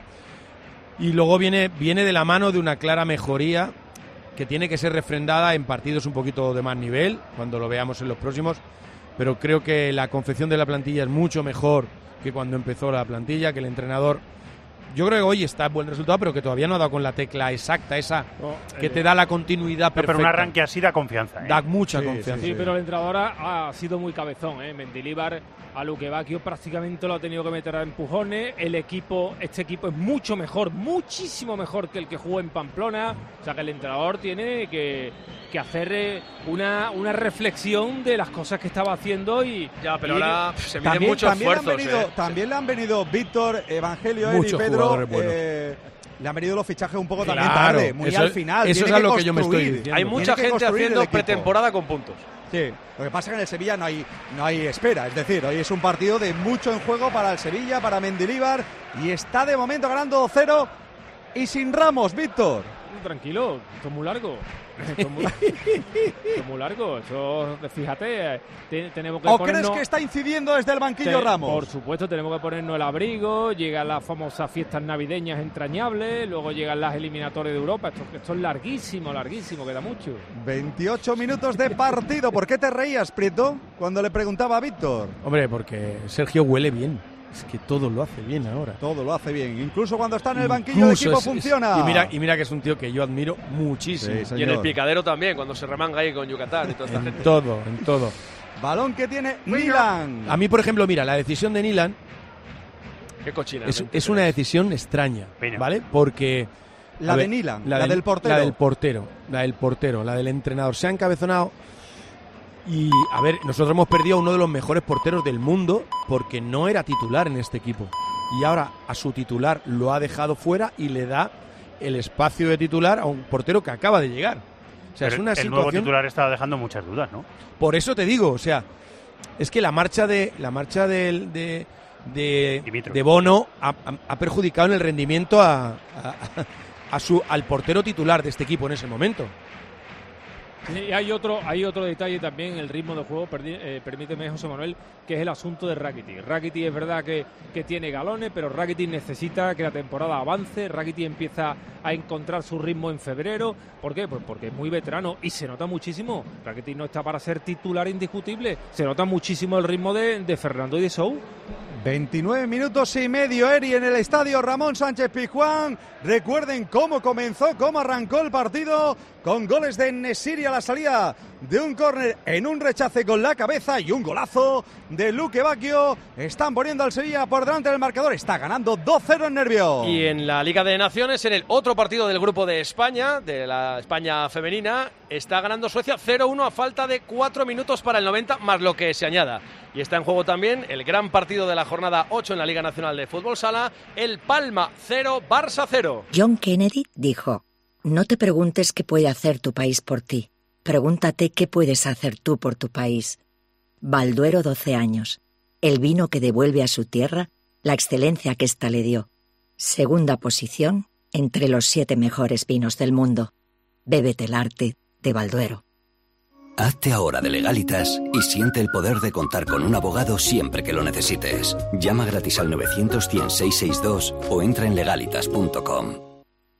Y luego viene, viene de la mano de una clara mejoría que tiene que ser refrendada en partidos un poquito de más nivel, cuando lo veamos en los próximos. Pero creo que la confección de la plantilla es mucho mejor que cuando empezó la plantilla, que el entrenador... Yo creo que hoy está buen resultado, pero que todavía no ha dado con la tecla exacta, esa que te da la continuidad perfecta.
Pero un arranque así da confianza. ¿eh?
Da mucha
Sí,
confianza.
Sí, pero el entrenador ha, ha sido muy cabezón, ¿eh? Mendilibar a Luque Bacchio prácticamente lo ha tenido que meter a empujones. El equipo, este equipo es mucho mejor, muchísimo mejor que el que jugó en Pamplona. O sea que el entrenador tiene que, que hacer eh, una, una reflexión de las cosas que estaba haciendo y
Ya, pero
y-
ahora pf, se miden
También,
muchos
también, le han
esfuerzos.
venido,
eh.
también le han venido Víctor, Evangelio, Eri,
Muchos
Pedro,
jugadores buenos.
eh, le han venido los fichajes un poco
Claro,
también tarde, muy
eso-
al final.
eso
Tiene
es a
que
lo que yo me estoy
construir,
diciendo.
Hay
tiene
mucha
que
gente
construir el
haciendo
equipo.
pretemporada con puntos.
Sí, lo que pasa es que en el Sevilla no hay, no hay espera, es decir, hoy es un partido de mucho en juego para el Sevilla, para Mendilibar, y está de momento ganando dos cero y sin Ramos, Víctor.
Tranquilo, esto es muy largo. Esto es muy, esto es muy largo. Eso, fíjate, te- tenemos que
¿O
ponernos...
crees que está incidiendo desde el banquillo
Te-
Ramos?
Por supuesto, tenemos que ponernos el abrigo, llegan las famosas fiestas navideñas entrañables, luego llegan las eliminatorias de Europa. Esto, esto es larguísimo, larguísimo, queda mucho.
veintiocho minutos de partido. ¿Por qué te reías, Prieto, cuando le preguntaba a Víctor?
Hombre, porque Sergio huele bien. Es que todo lo hace bien ahora.
Todo lo hace bien. Incluso cuando está en el banquillo el
Incluso
equipo
es- es-
funciona.
y, mira, y mira que es un tío que yo admiro muchísimo.
Sí,
Y en el picadero también, cuando se remanga ahí con Yucatán y toda esta
En
gente.
todo, en todo.
Balón que tiene Milan.
A mí, por ejemplo, mira, la decisión de Nilan
Qué cochina.
es, es una decisión extraña,
Pena.
¿vale? Porque...
La
a
de
ver,
Nilan, la del portero.
La del portero, la del portero, la del entrenador. Se ha encabezonado y, a ver, nosotros hemos perdido a uno de los mejores porteros del mundo porque no era titular en este equipo. Y ahora a su titular lo ha dejado fuera y le da el espacio de titular a un portero que acaba de llegar. O sea,
Pero
es una
el
situación...
nuevo titular estaba dejando muchas dudas, ¿no?
Por eso te digo, o sea, es que la marcha de la marcha del- de de,
Dimitrov.
de Bono ha, ha- ha perjudicado en el rendimiento a, a- a su al portero titular de este equipo en ese momento.
Y hay otro, hay otro detalle también, el ritmo de juego, perdi- eh, permíteme, José Manuel, que es el asunto de Rakitic. Rakitic es verdad que, que tiene galones, pero Rakitic necesita que la temporada avance. Rakitic empieza a encontrar su ritmo en febrero. ¿Por qué? Pues porque es muy veterano y se nota muchísimo. Rakitic no está para ser titular indiscutible. Se nota muchísimo el ritmo de, de Fernando y de Sou.
veintinueve minutos y medio, Eri, en el estadio Ramón Sánchez Pizjuán. Recuerden cómo comenzó, cómo arrancó el partido, con goles de Nesiri a la salida de un córner en un rechace con la cabeza y un golazo de Luque Bacchio. Están poniendo al Sevilla por delante del marcador. Está ganando dos cero en Nervión.
Y en la Liga de Naciones, en el otro partido del grupo de España, de la España femenina, está ganando Suecia cero uno a falta de cuatro minutos para el noventa, más lo que se añada. Y está en juego también el gran partido de la jornada ocho en la Liga Nacional de Fútbol Sala, el Palma cero, Barça cero.
John Kennedy dijo: no te preguntes qué puede hacer tu país por ti, pregúntate qué puedes hacer tú por tu país. Balduero, doce años. El vino que devuelve a su tierra la excelencia que ésta le dio. Segunda posición entre los siete mejores vinos del mundo. Bébete el arte de Balduero.
Hazte ahora de Legalitas y siente el poder de contar con un abogado siempre que lo necesites. Llama gratis al novecientos, cien, seiscientos sesenta y dos o entra en legalitas punto com.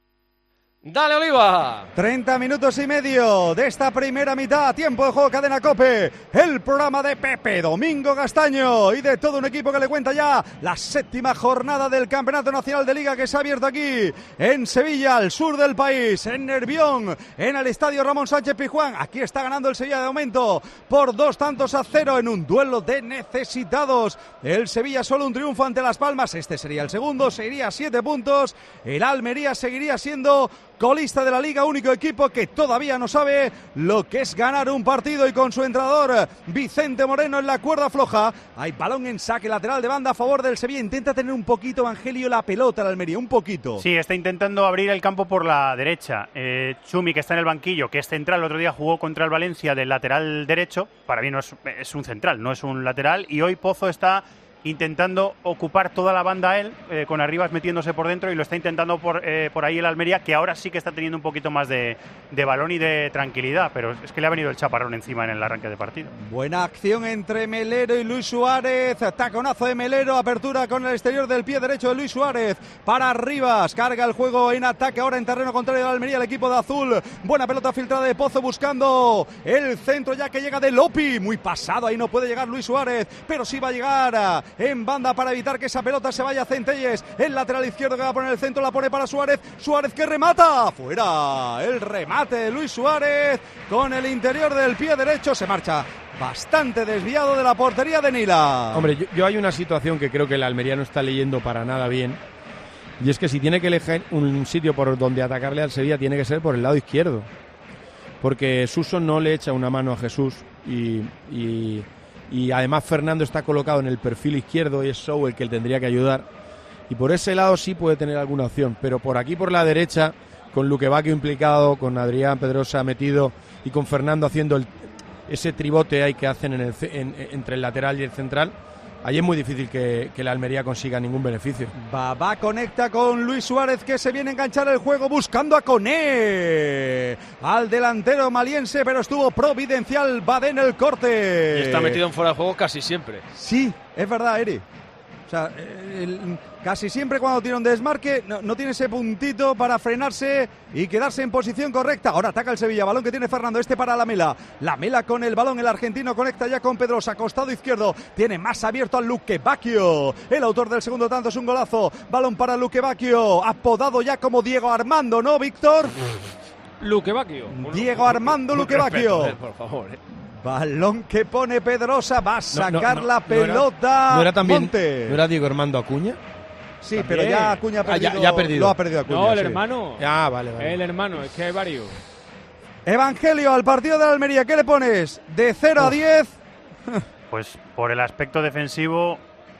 ¡Dale, Oliva!
treinta minutos y medio de esta primera mitad, tiempo de juego, Cadena COPE, el programa de Pepe Domingo Castaño y de todo un equipo que le cuenta ya la séptima jornada del Campeonato Nacional de Liga que se ha abierto aquí en Sevilla, al sur del país, en Nervión, en el estadio Ramón Sánchez Pizjuán. Aquí está ganando el Sevilla de momento por dos tantos a cero en un duelo de necesitados. El Sevilla solo un triunfo ante Las Palmas, este sería el segundo, se iría a siete puntos. El Almería seguiría siendo colista de la Liga, único equipo que todavía no sabe lo que es ganar un partido, y con su entrenador Vicente Moreno en la cuerda floja. Hay balón en saque lateral de banda a favor del Sevilla. Intenta tener un poquito, Evangelio, la pelota la Almería, un poquito.
Sí, está intentando abrir el campo por la derecha. Eh, Chumi, que está en el banquillo, que es central, el otro día jugó contra el Valencia del lateral derecho. Para mí no es, es un central, no es un lateral. Y hoy Pozo está intentando ocupar toda la banda a él, eh, con Arribas metiéndose por dentro, y lo está intentando por, eh, por ahí el Almería, que ahora sí que está teniendo un poquito más de, de balón y de tranquilidad, pero es que le ha venido el chaparrón encima en el arranque de partido.
Buena acción entre Melero y Luis Suárez, taconazo de Melero, apertura con el exterior del pie derecho de Luis Suárez para Arribas, carga el juego en ataque ahora en terreno contrario de Almería el equipo de azul. Buena pelota filtrada de Pozo buscando el centro ya que llega de Lopi, muy pasado, ahí no puede llegar Luis Suárez, pero sí va a llegar en banda para evitar que esa pelota se vaya a Centelles. El lateral izquierdo que va a poner el centro, la pone para Suárez. Suárez que remata. Fuera el remate de Luis Suárez con el interior del pie derecho. Se marcha bastante desviado de la portería de Nila.
Hombre, yo, yo hay una situación que creo que el Almería no está leyendo para nada bien. Y es que si tiene que elegir un sitio por donde atacarle al Sevilla, tiene que ser por el lado izquierdo. Porque Suso no le echa una mano a Jesús y... y Y además Fernando está colocado en el perfil izquierdo y es Sou el que le tendría que ayudar. y por ese lado sí puede tener alguna opción, pero por aquí por la derecha, con Luque Bacchio implicado, con Adrián Pedrosa metido y con Fernando haciendo el, ese tribote ahí que hacen en el, en, entre el lateral y el central, ahí es muy difícil que, que la Almería consiga ningún beneficio.
Babá conecta con Luis Suárez, que se viene a enganchar el juego buscando a Koné, al delantero maliense, pero estuvo providencial Badé en el corte.
Y está metido en fuera de juego casi siempre.
Sí, es verdad, Eri. O sea, el, casi siempre cuando tiene un desmarque no, no tiene ese puntito para frenarse y quedarse en posición correcta. Ahora ataca el Sevilla, balón que tiene Fernando, este para Lamela. Lamela con el balón, el argentino conecta ya con Pedrosa, costado izquierdo. Tiene más abierto al Luque Bacchio. El autor del segundo tanto es un golazo. Balón para Luque Bacchio, apodado ya como Diego Armando, ¿no, Víctor?
Luque Bacchio.
Diego Armando Luque Bacchio.
Por favor, eh.
Balón que pone Pedrosa, va a sacar
no, no, no,
la pelota.
¿No era, no era también,
Monte.
¿No era Diego Armando Acuña?
Sí,
también.
pero ya Acuña ha perdido,
ah, ya, ya ha perdido.
Lo ha perdido Acuña.
No, el
sí.
hermano.
Ah, vale, vale.
El hermano, es que hay varios.
Evangelio, al partido de la Almería, ¿qué le pones? De cero a diez.
Pues por el aspecto defensivo,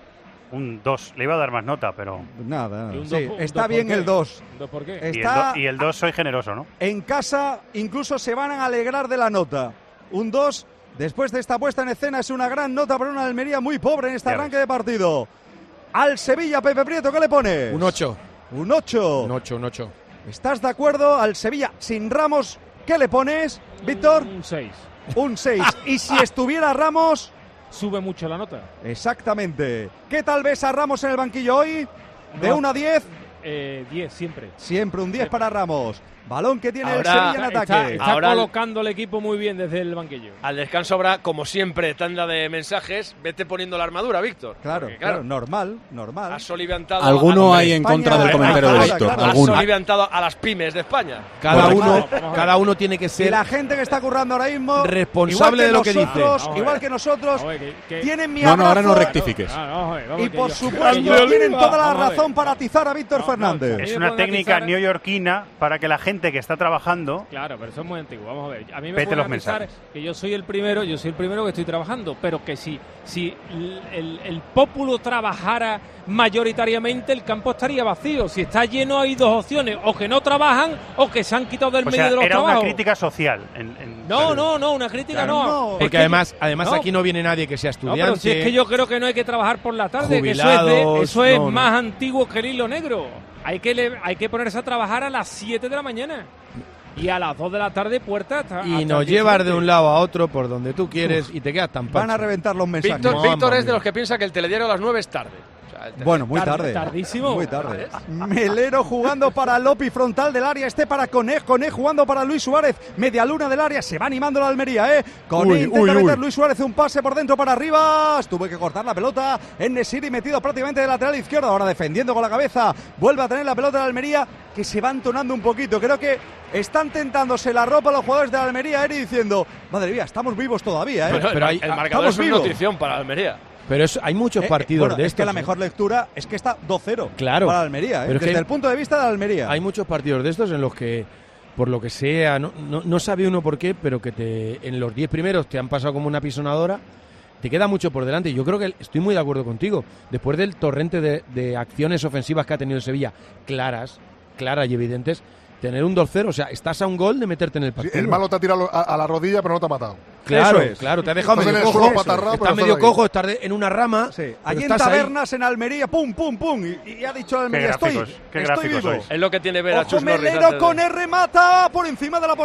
un dos. Le iba a dar más nota, pero...
Nada,
¿Y un
sí,
dos- un
está
dos por
bien
qué?
el dos.
¿Un dos por qué?
Y el,
Está
do- y el dos soy generoso, ¿no?
en casa, incluso se van a alegrar de la nota. Un dos, después de esta puesta en escena, es una gran nota para una Almería muy pobre en este
Ya
arranque de partido. Al Sevilla, Pepe Prieto, ¿qué le pones?
Un ocho.
Un ocho.
Un ocho, un ocho.
¿Estás de acuerdo? Al Sevilla sin Ramos, ¿qué le pones, Víctor?
Un seis.
Un seis. Y si estuviera Ramos...
Sube mucho la nota.
Exactamente. ¿Qué tal ves a Ramos en el banquillo hoy? De
No.
uno a diez.
Eh, diez siempre.
Siempre un diez para Ramos. Balón que tiene
Ahora-
el Sevilla en
Está,
ataque.
está
Ahora-
colocando el equipo muy bien desde el banquillo.
Al descanso habrá, como siempre, tanda de mensajes. Vete poniendo la armadura, Víctor.
Claro,
Porque,
claro, normal, normal.
Has soliviantado
Alguno
a,
hay en
España-
contra del
España-
comentario de
España-
Víctor.
claro.
has
Alguno.
soliviantado a las pymes de España.
Cada
Correcto.
uno,
Vamos a ver.
cada uno tiene que
Y
ser
la gente que está currando ahora mismo,
responsable
igual
de lo que dice.
nosotros,
Vamos a
igual
ver.
que nosotros,
Vamos a ver, que- que-
tienen mi
No, no, ahora no
abrazo
rectifiques.
Ah, vamos a ver, vamos
y
a ver,
por
que yo-
supuesto
que yo-
tienen toda la
Vamos a ver.
razón para atizar a Víctor
No, no,
Fernández.
sí.
Es
me
una
pueden
técnica
atizar-
neoyorquina para que la gente que está trabajando...
Claro, pero eso es muy antiguo. Vamos a ver. A mí me
Vete
pueden
los
avisar
mensajes.
que yo soy el primero, yo soy el primero que estoy trabajando, pero que si, si el, el, el pópulo trabajara mayoritariamente, el campo estaría vacío. Si está lleno, hay dos opciones: o que no trabajan o que se han quitado del
O
medio
sea,
de los
era
trabajos.
una crítica social. en- en-
No, no, no, una crítica
Claro,
no.
no.
Es
Porque
que-
además, además
no,
aquí no viene nadie que sea
No,
estudiante.
pero si es que yo creo que no hay que trabajar por la tarde, que eso es, de-
jubilados,
eso es
no, no.
más antiguo que el hilo negro. Hay que, le- hay que ponerse a trabajar a las siete de la mañana. Y a las dos de la tarde, puerta hasta.
Y
hasta
nos
el día
llevas de
siguiente.
un lado a otro por donde tú quieres y te quedas tan
Van a
pancho.
reventar los mensajes.
Víctor,
Mamma
Víctor es de
mía.
los que piensa que el telediario a las nueve es tarde. O sea, el tele-
Bueno, muy
Tarde-
tarde.
tardísimo.
Muy tarde. Melero jugando para Lopi, frontal del área. Este para Coné. Coné jugando para Luis Suárez. Media luna del área. Se va animando la Almería, ¿eh? Coné
Uy,
intenta
uy, uy.
meter Luis Suárez un pase por dentro para arriba. Tuve que cortar la pelota. En Nesiri metido prácticamente de lateral izquierdo. Ahora defendiendo con la cabeza. Vuelve a tener la pelota de la Almería, que se va entonando un poquito. Creo que están tentándose la ropa los jugadores de la Almería, Eri, diciendo: madre mía, estamos vivos todavía, ¿eh?
Bueno, el,
pero
mar-
hay-
el marcador
estamos
es una
vivos.
notición para Almería.
Pero es- hay muchos
Eh,
partidos
bueno,
de
es
estos.
que la
¿eh?
mejor lectura es que está dos cero
Claro.
para la Almería, ¿eh?
Pero es que
desde
hay-
el punto de vista de la Almería.
Hay muchos partidos de estos en los que, por lo que sea, no, no, no sabe uno por qué, pero que te, en los diez primeros te han pasado como una pisonadora, te queda mucho por delante. Y yo creo que estoy muy de acuerdo contigo. Después del torrente de, de acciones ofensivas que ha tenido el Sevilla, claras, claras y evidentes, tener un dos cero, o sea, estás a un gol de meterte en el
Sí,
partido.
el malo te ha tirado a, a la rodilla, pero no te ha matado.
Claro,
Eso es.
claro, te ha dejado
Estás
medio
en el
cojo,
suelo patarrado,
estás
pero
medio
estás ahí.
cojo, estás de- en una rama,
Sí.
pero
Allí en
estás ahí.
Tabernas, en Almería, pum, pum, pum. Y, y ha dicho la Almería: estoy,
gráficos, qué
estoy
gráficos
vivo.
sois.
Es lo que tiene ver a
Ojo,
Chus Norris
Melero
antes de-
con R remata por encima de la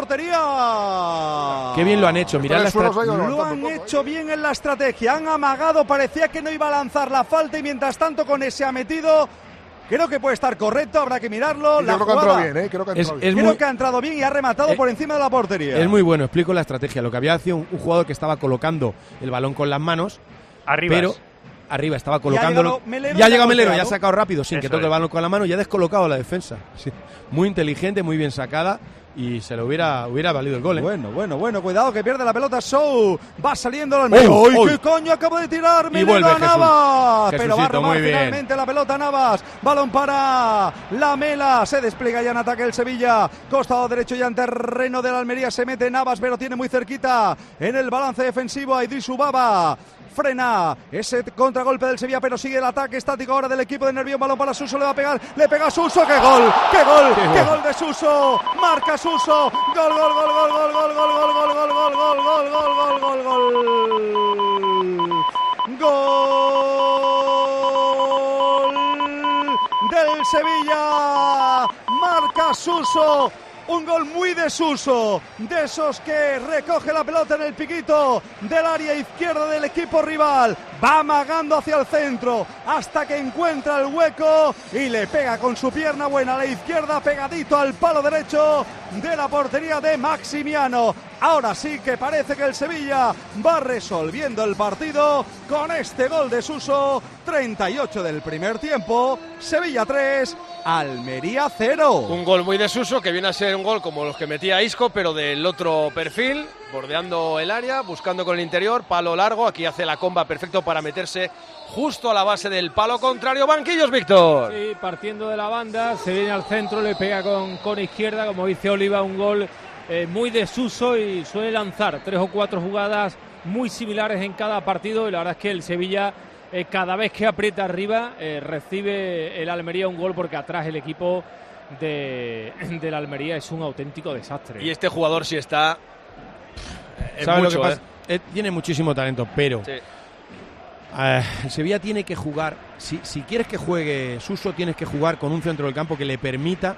portería.
Qué bien lo han hecho, mirad
en
la
el suelo
estra-
se ha ido
Lo
levantando
han
un poco,
hecho bien en la estrategia, han amagado, parecía que no iba a lanzar la falta y mientras tanto con ese ha metido. Creo que puede estar correcto, habrá que mirarlo.
Yo
La
creo que ha
jugada-
entrado bien, ¿eh? Creo que ha
Es-
entrado bien.
es
Creo
muy-
que ha entrado bien y ha rematado
Eh,
por encima de la portería.
Es muy bueno, explico la estrategia. Lo que había sido un, un jugador que estaba colocando el balón con las manos,
Arriba.
pero arriba estaba colocándolo.
llegado Melero,
ya
ya
llega
ha
Melero, ya ha
golpeado.
sacado rápido sin que
Eso
toque el
es.
balón con la mano y ha descolocado la defensa. Sí. Muy inteligente, muy bien sacada. y se le hubiera, hubiera valido el gol. ¿eh?
Bueno, bueno, bueno, cuidado que pierde la pelota Sou. Va saliendo el Almería. ¡Uy,
uy!
qué coño acabo de tirar!
Y vuelve
a Navas.
Jesús.
Pero va a robar
muy
finalmente la pelota Navas. Balón para Lamela. Se despliega ya en ataque el Sevilla. Costado derecho ya en terreno del Almería. Se mete Navas, pero tiene muy cerquita en el balance defensivo a Idris Ubaba. Frena ese contragolpe del Sevilla, pero sigue el ataque estático ahora del equipo de Nervión. Balón para Suso, le va a pegar, le pega a Suso. ¡Qué gol! ¡Qué gol! ¡Qué, ¿Qué gol de Suso! Marca Suso. Gol, gol, gol, gol, gol, gol, gol, gol, gol, gol, gol, gol, gol, gol, gol, gol, gol. Gol del Sevilla. Marca Suso. Un gol muy de Suso, de esos que recoge la pelota en el piquito del área izquierda del equipo rival. Va amagando hacia el centro hasta que encuentra el hueco y le pega con su pierna buena a la izquierda, pegadito al palo derecho de la portería de Maximiano. Ahora sí que parece que el Sevilla va resolviendo el partido con este gol de Suso. treinta y ocho del primer tiempo, Sevilla tres, Almería cero.
Un gol muy de Suso, que viene a ser un gol como los que metía Isco, pero del otro perfil, bordeando el área, buscando con el interior, palo largo, aquí hace la comba perfecto para meterse justo a la base del palo contrario. Banquillos, Víctor.
Sí, partiendo de la banda, se viene al centro, le pega con, con izquierda, como dice Oliva, un gol eh, muy de Suso y suele lanzar tres o cuatro jugadas muy similares en cada partido y la verdad es que el Sevilla... Eh, cada vez que aprieta arriba eh, recibe el Almería un gol porque atrás el equipo de, de la Almería es un auténtico desastre.
Y este jugador sí está... Es
¿Sabes
mucho,
lo que pasa?
Eh?
Eh, tiene muchísimo talento, pero
sí.
eh, el Sevilla tiene que jugar, si, si quieres que juegue Suso, tienes que jugar con un centro del campo que le permita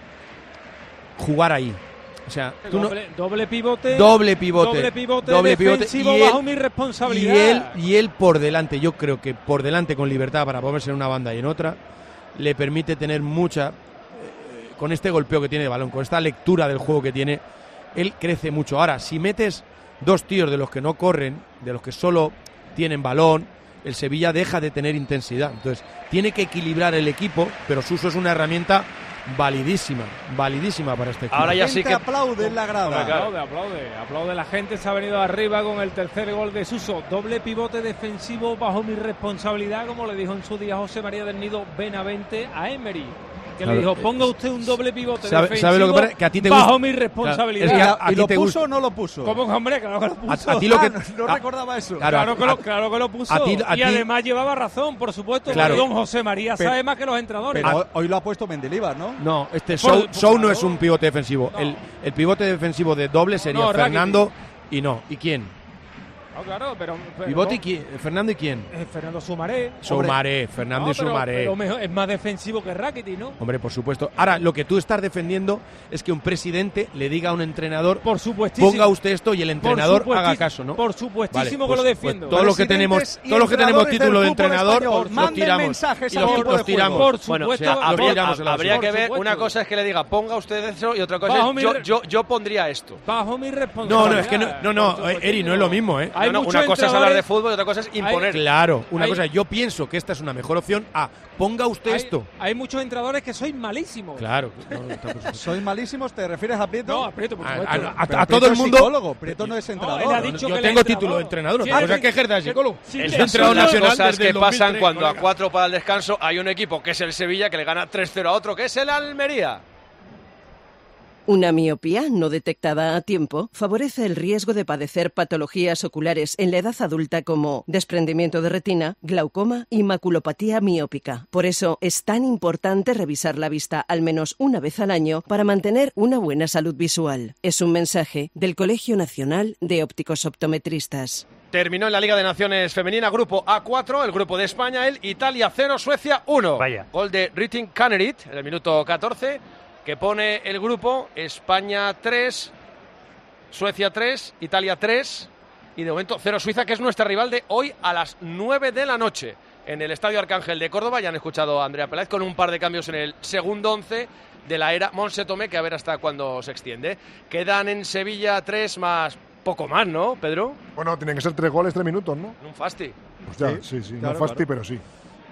jugar ahí. O sea, tú
doble,
no,
doble pivote,
doble pivote,
doble pivote,
doble pivote
defensivo
y él,
bajo mi responsabilidad.
Y él, y él por delante, yo creo que por delante con libertad para moverse en una banda y en otra, le permite tener mucha, eh, con este golpeo que tiene de balón, con esta lectura del juego que tiene, él crece mucho. Ahora, si metes dos tíos de los que no corren, de los que solo tienen balón, el Sevilla deja de tener intensidad. Entonces, tiene que equilibrar el equipo, pero Suso es una herramienta validísima, validísima para este equipo.
Ahora ya sí que
aplaude en la grada.
Aplaude, aplaude, aplaude. La gente se ha venido arriba con el tercer gol de Suso. Doble pivote defensivo bajo mi responsabilidad, como le dijo en su día José María del Nido Benavente a Emery. Que claro, le dijo, ponga usted un doble pivote
¿sabe,
defensivo
¿sabe lo que pasa? Que a ti te
bajo
gusta,
mi responsabilidad.
Claro, es que a, a
¿Y lo
te
puso
gusta.
o no lo puso?
¿Cómo, hombre? Claro que lo puso.
A, a ti lo que,
ah, no, no
a,
recordaba eso.
Claro,
claro,
a,
que lo, claro que lo puso.
A ti, a
y
ti,
además llevaba razón, por supuesto.
Claro.
Don José María
pero,
sabe más que los entrenadores.
Pero hoy lo ha puesto Mendilibar, ¿no?
No, este
Por,
Sou,
por,
Sou no
claro.
es un pivote defensivo. No. El, el pivote defensivo de doble sería
no,
Fernando
Rakitic.
y no. ¿Y quién?
No, claro, pero... pero
¿Pivote
no.
y quién? ¿Fernando y quién?
Eh, Fernando Sumaré.
Soumaré, Fernando
no,
y Soumaré.
Pero, pero mejor, es más defensivo que Rakitic, ¿no?
Hombre, por supuesto. Ahora, lo que tú estás defendiendo es que un presidente le diga a un entrenador,
por supuestísimo,
ponga usted esto y el entrenador haga caso, ¿no?
Por supuestísimo
vale, pues,
que lo defiendo.
Pues todos los que tenemos, todos los que tenemos título de entrenador,
español,
los tiramos
mensajes
y los,
por,
los tiramos.
Por
bueno,
supuesto,
o sea, habría,
tiramos
a, habría que ver,
supuesto.
una cosa es que le diga, ponga usted eso, y otra cosa
bajo
es, yo,
re...
yo, yo pondría esto.
Bajo mi responsabilidad.
No, no, es que no, no, no Eri, no es lo mismo, ¿eh?
Hay
no, no, una cosa es hablar de fútbol y otra cosa es imponer.
Hay, claro, una
hay,
cosa, yo pienso que esta es una mejor opción a ponga usted
hay,
esto.
Hay muchos entrenadores que sois malísimos.
Claro. No,
¿Sois malísimos? ¿Te refieres a Prieto?
No, a Prieto, por supuesto.
A, a, a,
a,
a todo el mundo.
Psicólogo. Prieto no es entrenador.
No, él ha dicho
yo
que
tengo
el
título de entrenador.
Sí,
La cosa
sí,
es que ejerza de psicólogo.
Sí,
es
sí,
entrenador
las
nacional
cosas
desde
que
el
pasan
dos mil tres,
cuando
colega.
a cuatro para el descanso hay un equipo que es el Sevilla que le gana tres cero a otro que es el Almería.
Una miopía no detectada a tiempo favorece el riesgo de padecer patologías oculares en la edad adulta como desprendimiento de retina, glaucoma y maculopatía miópica. Por eso es tan importante revisar la vista al menos una vez al año para mantener una buena salud visual. Es un mensaje del Colegio Nacional de Ópticos Optometristas.
Terminó en la Liga de Naciones Femenina, grupo A cuatro, el grupo de España, el Italia cero, Suecia uno.
Vaya.
Gol de Ritin Kanerit en el minuto catorce, que pone el grupo España tres, Suecia tres, Italia tres y de momento cero Suiza, que es nuestra rival de hoy a las nueve de la noche en el Estadio Arcángel de Córdoba. Ya han escuchado a Andrea Peláez con un par de cambios en el segundo once de la era Monse Tomé, que a ver hasta cuándo se extiende. Quedan en Sevilla tres más poco más, ¿no, Pedro?
Bueno, tienen que ser tres goles, tres minutos, ¿no?
Un fasti.
Pues ya, sí, sí, sí claro, no fasti, claro. Pero sí.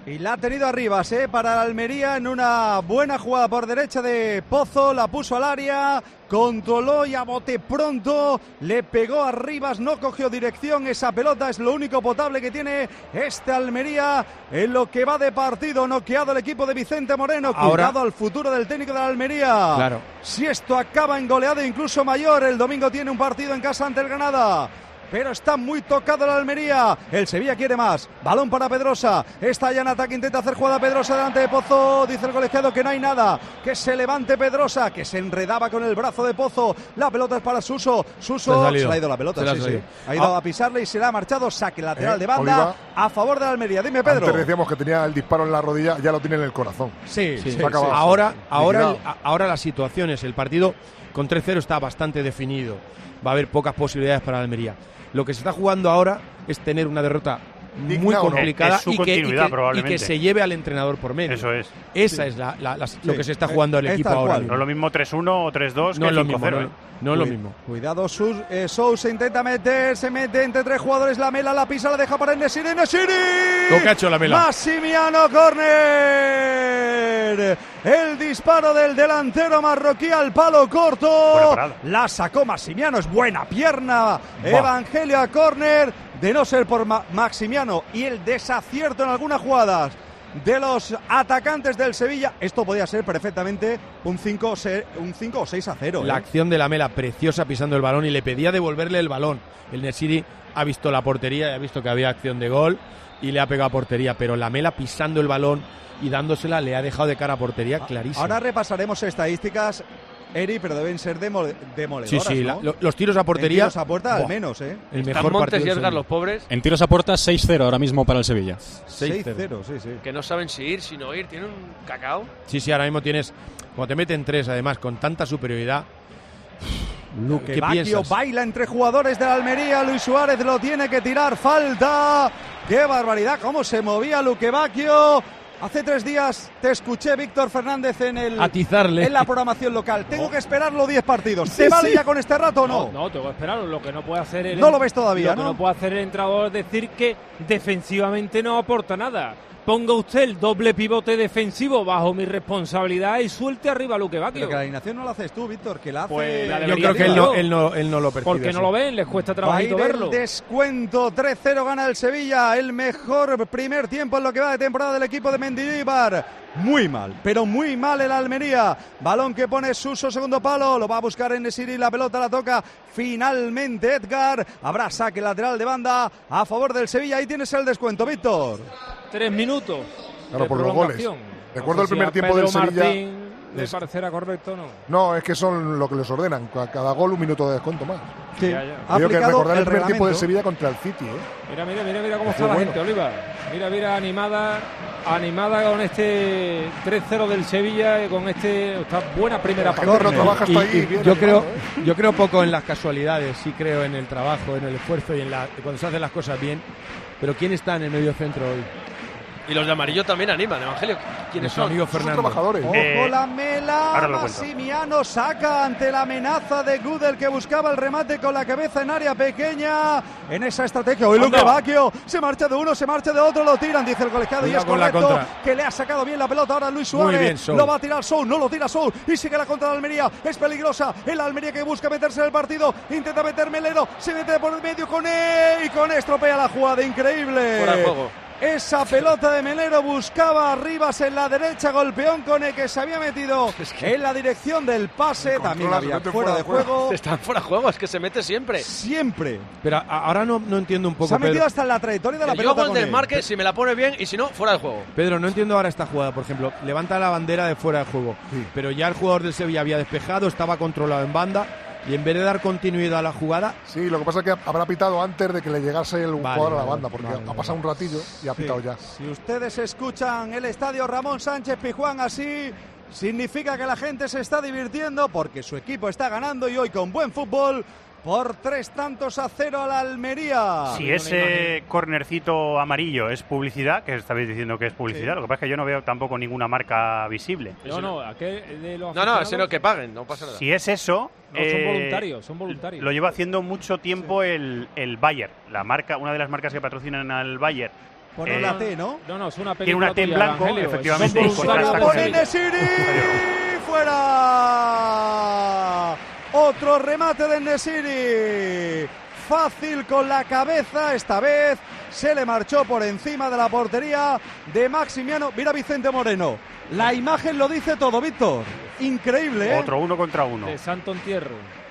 Y la ha tenido Arribas, ¿eh? Para la Almería en una buena jugada por derecha de Pozo, la puso al área, controló y a bote pronto le pegó a Arribas, no cogió dirección, esa pelota es lo único potable que tiene este Almería en lo que va de partido, noqueado el equipo de Vicente Moreno,
Ahora,
cuidado al futuro del técnico de la Almería.
Claro.
Si esto acaba en goleada incluso mayor, el domingo tiene un partido en casa ante el Granada. Pero está muy tocado la Almería. El Sevilla quiere más. Balón para Pedrosa. Está ya en ataque. Intenta hacer jugada Pedrosa delante de Pozo. Dice el colegiado que no hay nada. Que se levante Pedrosa. Que se enredaba con el brazo de Pozo. La pelota es para Suso. Suso. Se, se le ha ido la pelota.
Se
sí,
sí.
Ha ido
ah.
a pisarle y se le ha marchado. Saque lateral
eh,
de banda
Oliva.
a favor de la Almería. Dime, Pedro.
Antes decíamos que tenía el disparo en la rodilla. Ya lo tiene en el corazón.
Sí,
sí,
se
sí,
ha acabado.
sí. Ahora, ahora,
Liquidado.
el, ahora las situaciones. El partido con tres cero está bastante definido. Va a haber pocas posibilidades para la Almería. Lo que se está jugando ahora es tener una derrota
Digna
muy
o no.
complicada
Es su
y, que, y,
continuidad,
que, y
probablemente.
que se lleve al entrenador por medio.
Eso es.
Esa
Sí.
es la, la, la,
Sí.
lo que se está jugando el
Es
equipo
tal
ahora
cual.
mismo.
No es lo mismo tres uno o tres dos
No
que
es lo
cinco
mismo.
cero.
No,
¿eh?
no es lo
Cuid-
mismo.
Cuidado, Sus, eh, Sousa intenta meter, se mete entre tres jugadores, la Mela, la pisa, la deja para Enesiri, Enesiri.
Lo que ha hecho la Mela.
Massimiano Corner. El disparo del delantero marroquí al palo corto. La sacó Massimiano, es buena pierna. Evangelio a Corner, de no ser por Ma- Maximiano y el desacierto en algunas jugadas de los atacantes del Sevilla, esto podía ser perfectamente un cinco o seis a cero.
La
¿eh?
acción de la Mela preciosa pisando el balón y le pedía devolverle el balón. El Nesiri ha visto la portería y ha visto que había acción de gol y le ha pegado a portería, pero la Mela pisando el balón y dándosela le ha dejado de cara a portería clarísimo.
Ahora repasaremos estadísticas, Eri, pero deben ser demo- demoledoras,
Sí, sí,
¿no?
la- lo- los tiros a portería.
En tiros a puerta al
Buah.
menos, ¿eh?
El
Están
mejor
Montes
partido
y
del
Edgar,
Sevilla.
los pobres,
En tiros a puerta seis cero ahora mismo para el Sevilla.
seis cero, sí, sí.
que no saben si ir, si no ir. Tienen un cacao.
Sí, sí, ahora mismo tienes. Cuando te meten tres, además, con tanta superioridad.
Luque
¿Qué
Bacchio
piensas?
baila entre jugadores de la Almería. Luis Suárez lo tiene que tirar. Falta. ¡Qué barbaridad! ¿Cómo se movía Luque Bacchio? Hace tres días te escuché, Víctor Fernández, en el
Atizarle.
en la programación local. Tengo
No.
que esperarlo diez partidos.
Sí,
¿Te vale
sí.
ya con este rato o no?
No, no, tengo que esperarlo. Lo que no puede hacer el
No lo ves todavía,
lo que
¿no?
no puede hacer el entrenador es decir que defensivamente no aporta nada. Ponga usted el doble pivote defensivo bajo mi responsabilidad y suelte arriba a Luque Bacchio.
Pero que la alineación no la haces tú, Víctor, que la hace...
Pues la
Yo
debería
creo que él
hacer
no,
yo.
él, no, él no lo percibe.
Porque no
así.
lo ven, les cuesta
Va a
trabajito
ir el
verlo.
descuento, tres cero gana el Sevilla, el mejor primer tiempo en lo que va de temporada del equipo de Mendilibar. Muy mal, pero muy mal el Almería. Balón que pone Suso, segundo palo, lo va a buscar en Nesiri, la pelota la toca finalmente Edgar. Habrá saque lateral de banda a favor del Sevilla, ahí tienes el descuento, Víctor.
Tres minutos.
Claro,
de
por los goles.
prolongación.
Recuerdo el
sé si
primer
a
tiempo
Pedro
del Sevilla.
Martín le
les-
parecerá correcto o no.
No, es que son lo que les ordenan. Ca- Cada gol un minuto de descuento más.
Sí,
Ya, ya.
ha
Digo que
aplicado
recordar el,
el
primer tiempo del
reglamento.
Sevilla contra el City, ¿eh?
Mira, mira, mira, mira cómo
Qué
está la
bueno.
gente, Oliva. Mira, mira, animada, animada con este tres cero del Sevilla y con este esta buena primera
El
parte.
Gerro trabaja hasta
Y-
ahí.
y
bien
yo
animado,
creo,
¿eh?
yo creo poco en las casualidades, sí creo en el trabajo, en el esfuerzo y en la cuando se hacen las cosas bien. Pero ¿quién está en el medio centro hoy?
Y los de amarillo también animan, Evangelio. ¿Quiénes
Nuestro
son?
amigo
Son
Fernando.
trabajadores.
Ojo
Eh,
la mela,
ahora lo cuento.
Massimiano saca ante la amenaza de Gudel que buscaba el remate con la cabeza en área pequeña. En esa estrategia, hoy Luque
Anda.
Bacchio se marcha de uno, se marcha de otro, lo tiran, dice el colegiado y
Cuidado
es
con la
correcto,
contra.
que le ha sacado bien la pelota ahora Luis
Muy
Suárez.
bien, Sou.
Lo va a tirar Sou, no lo tira Sou y sigue la contra de Almería, es peligrosa. El Almería que busca meterse en el partido, intenta meter Melero, se mete por el medio con él y con estropea la jugada, increíble.
Fuera de juego.
Esa pelota de Melero buscaba a Rivas en la derecha, golpeón con el que se había metido en la dirección del pase. También
controla,
había
se mete
fuera de
fuera de
juego.
Están fuera de juego, es que se mete siempre.
Siempre.
Pero a- ahora no, no entiendo un poco,
Se ha metido
Pedro.
hasta en la trayectoria de la
Yo
pelota.
hago el
con
del
él.
marque si me la pone bien y si no, fuera de juego.
Pedro, no entiendo ahora esta jugada, por ejemplo. Levanta la bandera de fuera de juego, pero ya el jugador del Sevilla había despejado, estaba controlado en banda y en vez de dar continuidad a la jugada,
Sí, lo que pasa es que habrá pitado antes de que le llegase el
Vale,
jugador a la
vale,
banda, porque
vale,
ha
vale.
pasado un ratillo y ha
Sí.
pitado ya.
Si ustedes escuchan el estadio Ramón Sánchez Pizjuán así, significa que la gente se está divirtiendo porque su equipo está ganando y hoy con buen fútbol por tres tantos a cero a la Almería.
Si ese cornercito amarillo es publicidad, que estabais diciendo que es publicidad,
Sí.
lo que pasa es que yo no veo tampoco ninguna marca visible.
No, no, aquel de los
No, no,
aficionados
ese no que paguen, no pasa nada.
Si es eso,
no, son
eh,
voluntarios, son voluntarios.
lo lleva haciendo mucho tiempo el, el Bayer, la marca, una de las marcas que patrocinan al Bayer
Pone eh, la T, ¿no?
No, no, es una
Tiene una T en blanco,
Evangelio,
efectivamente.
Y la pone En-Nesyri. ¡Fuera! Otro remate de En-Nesyri. Fácil con la cabeza, esta vez se le marchó por encima de la portería de Maximiano. Mira Vicente Moreno, la imagen lo dice todo, Víctor. Increíble, ¿eh?
Otro uno contra uno.
De Santo Entierro.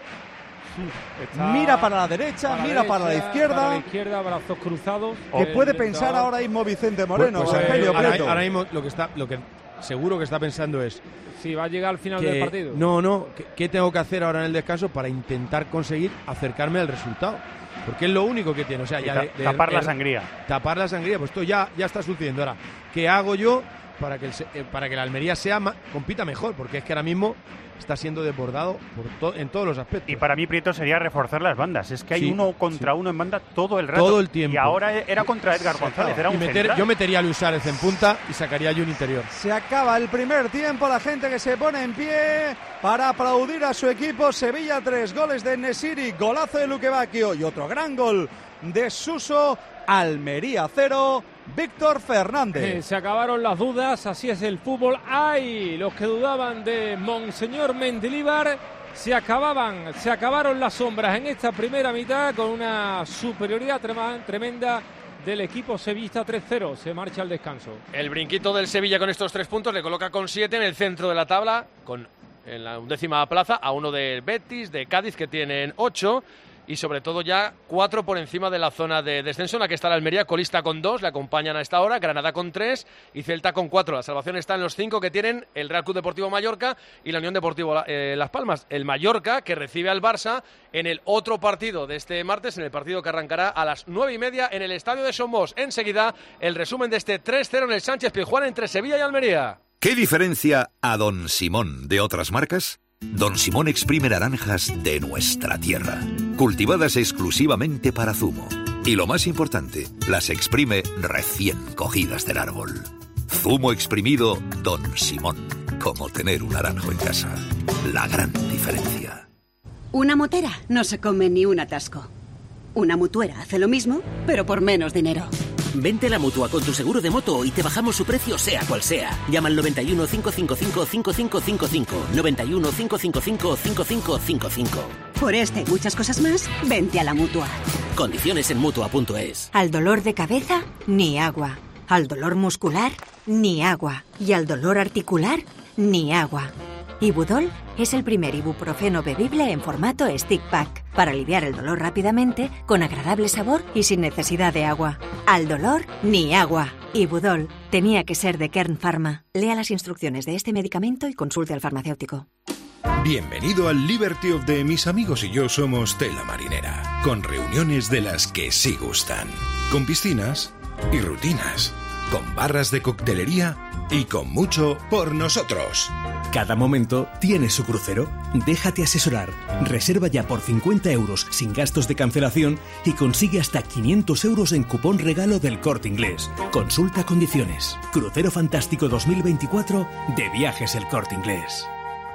Está mira para la derecha,
para
mira
derecha,
para la izquierda.
Para la izquierda, brazos cruzados.
¿Qué puede pensar ahora mismo Vicente Moreno?
Pues, pues,
Evangelio
eh, ahora,
Prieto.
ahora mismo lo que está, lo que seguro que está pensando es
si va a llegar al final
que,
del partido.
No, no. ¿qué, ¿Qué tengo que hacer ahora en el descanso para intentar conseguir acercarme al resultado? Porque es lo único que tiene. O sea, ya
ta
de, de,
tapar
de,
la sangría.
Tapar la sangría. Pues esto ya, ya está sucediendo. Ahora, ¿qué hago yo para que el, eh, para que la Almería sea ma, compita mejor? Porque es que ahora mismo está siendo desbordado por to, en todos los aspectos.
Y para mí, Prieto, sería reforzar las bandas. Es que hay
sí,
uno contra
sí.
uno en banda todo el rato.
Todo el tiempo.
Y ahora era contra Edgar González. Era un
y meter, yo metería a Luis Suárez en punta y sacaría yo un interior.
Se acaba el primer tiempo. La gente que se pone en pie para aplaudir a su equipo. Sevilla tres, goles de En-Nesyri, golazo de Luque Bacchio y otro gran gol de Suso. Almería cero, Víctor Fernández.
Eh, se acabaron las dudas, así es el fútbol. ¡Ay! Los que dudaban de Monseñor Mendilibar, se acababan, se acabaron las sombras en esta primera mitad con una superioridad tremenda del equipo sevillista. Tres cero, se marcha al descanso.
El brinquito del Sevilla con estos tres puntos le coloca con siete en el centro de la tabla, con en la undécima plaza a uno del Betis, de Cádiz, que tienen ocho. Y sobre todo ya cuatro por encima de la zona de descenso en la que está la Almería, colista con dos, le acompañan a esta hora, Granada con tres y Celta con cuatro. La salvación está en los cinco que tienen el Real Club Deportivo Mallorca y la Unión Deportiva eh, Las Palmas. El Mallorca que recibe al Barça en el otro partido de este martes, en el partido que arrancará a las nueve y media en el Estadio de Somos. Enseguida el resumen de este tres cero en el Sánchez Pizjuán entre Sevilla y Almería.
¿Qué diferencia a Don Simón de otras marcas? Don Simón exprime naranjas de nuestra tierra, cultivadas exclusivamente para zumo. Y lo más importante, las exprime recién cogidas del árbol. Zumo exprimido Don Simón, como tener un naranjo en casa. La gran diferencia.
Una motera no se come ni un atasco. Una mutuera hace lo mismo, pero por menos dinero.
Vente a la Mutua con tu seguro de moto y te bajamos su precio sea cual sea. Llama al noventa y uno, cinco cinco cinco, cinco cinco cinco cinco. noventa y uno, cinco cinco cinco, cinco cinco cinco cinco.
Por este y muchas cosas más, vente a la Mutua.
Condiciones en Mutua punto es.
Al dolor de cabeza, ni agua. Al dolor muscular, ni agua. Y al dolor articular, ni agua. Ibudol es el primer ibuprofeno bebible en formato stick pack para aliviar el dolor rápidamente, con agradable sabor y sin necesidad de agua. Al dolor, ni agua. Ibudol tenía que ser de Kern Pharma. Lea las instrucciones de este medicamento y consulte al farmacéutico.
Bienvenido al Liberty of the Mis amigos y yo somos Tela Marinera, con reuniones de las que sí gustan, con piscinas y rutinas, con barras de coctelería y con mucho por nosotros.
Cada momento tiene su crucero. Déjate asesorar. Reserva ya por cincuenta euros sin gastos de cancelación y consigue hasta quinientos euros en cupón regalo del Corte Inglés. Consulta condiciones. Crucero Fantástico dos mil veinticuatro de Viajes El Corte Inglés.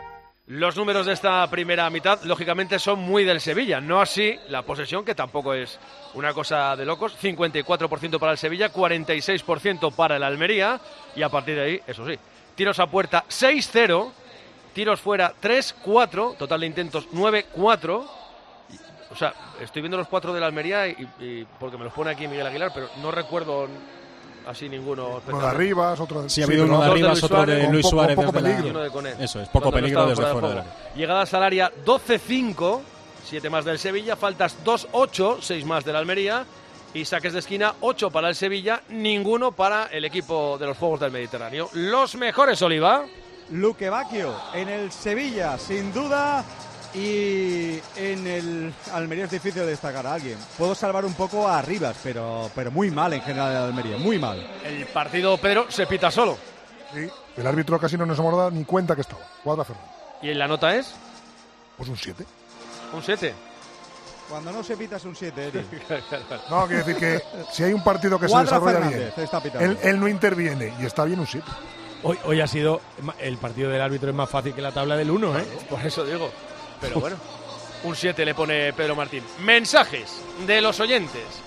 Los números de esta primera mitad, lógicamente, son muy del Sevilla. No así la posesión, que tampoco es una cosa de locos. cincuenta y cuatro por ciento para el Sevilla, cuarenta y seis por ciento para el Almería. Y a partir de ahí, eso sí, tiros a puerta seis cero, tiros fuera tres cuatro, total de intentos nueve cuatro. O sea, estoy viendo los cuatro del Almería y, y porque me los pone aquí Miguel Aguilar, pero no recuerdo así ninguno.
Uno de Arribas, otro de...
Sí, ha habido uno de Arribas, otro de Luis Suárez.
Poco, poco
desde
peligro.
la... Uno de Eso es, poco peligro desde fuera del área.
Llegadas al área doce cinco, siete más del Sevilla, faltas dos ocho, seis más del Almería. Y saques de esquina, ocho para el Sevilla, ninguno para el equipo de los Juegos del Mediterráneo. Los mejores, Oliva.
Luque Bacchio en el Sevilla, sin duda. Y en el Almería es difícil destacar a alguien. Puedo salvar un poco a Arribas, pero, pero muy mal en general el Almería, muy mal.
El partido, Pedro, se pita solo.
Sí, el árbitro casi no nos hemos dado ni cuenta que estaba. Cuadra Fernández.
¿Y en la nota es?
Pues un siete.
¿Un siete?
Cuando no se pita es un siete, Eri.
No, quiere decir que si hay un partido que
Cuadra
se desarrolla
Fernández,
bien, él, él no interviene y está bien un siete.
Hoy, hoy ha sido, el partido del árbitro es más fácil que la tabla del uno, ¿eh?
Por eso digo. Pero bueno, un siete le pone Pedro Martín. Mensajes de los oyentes.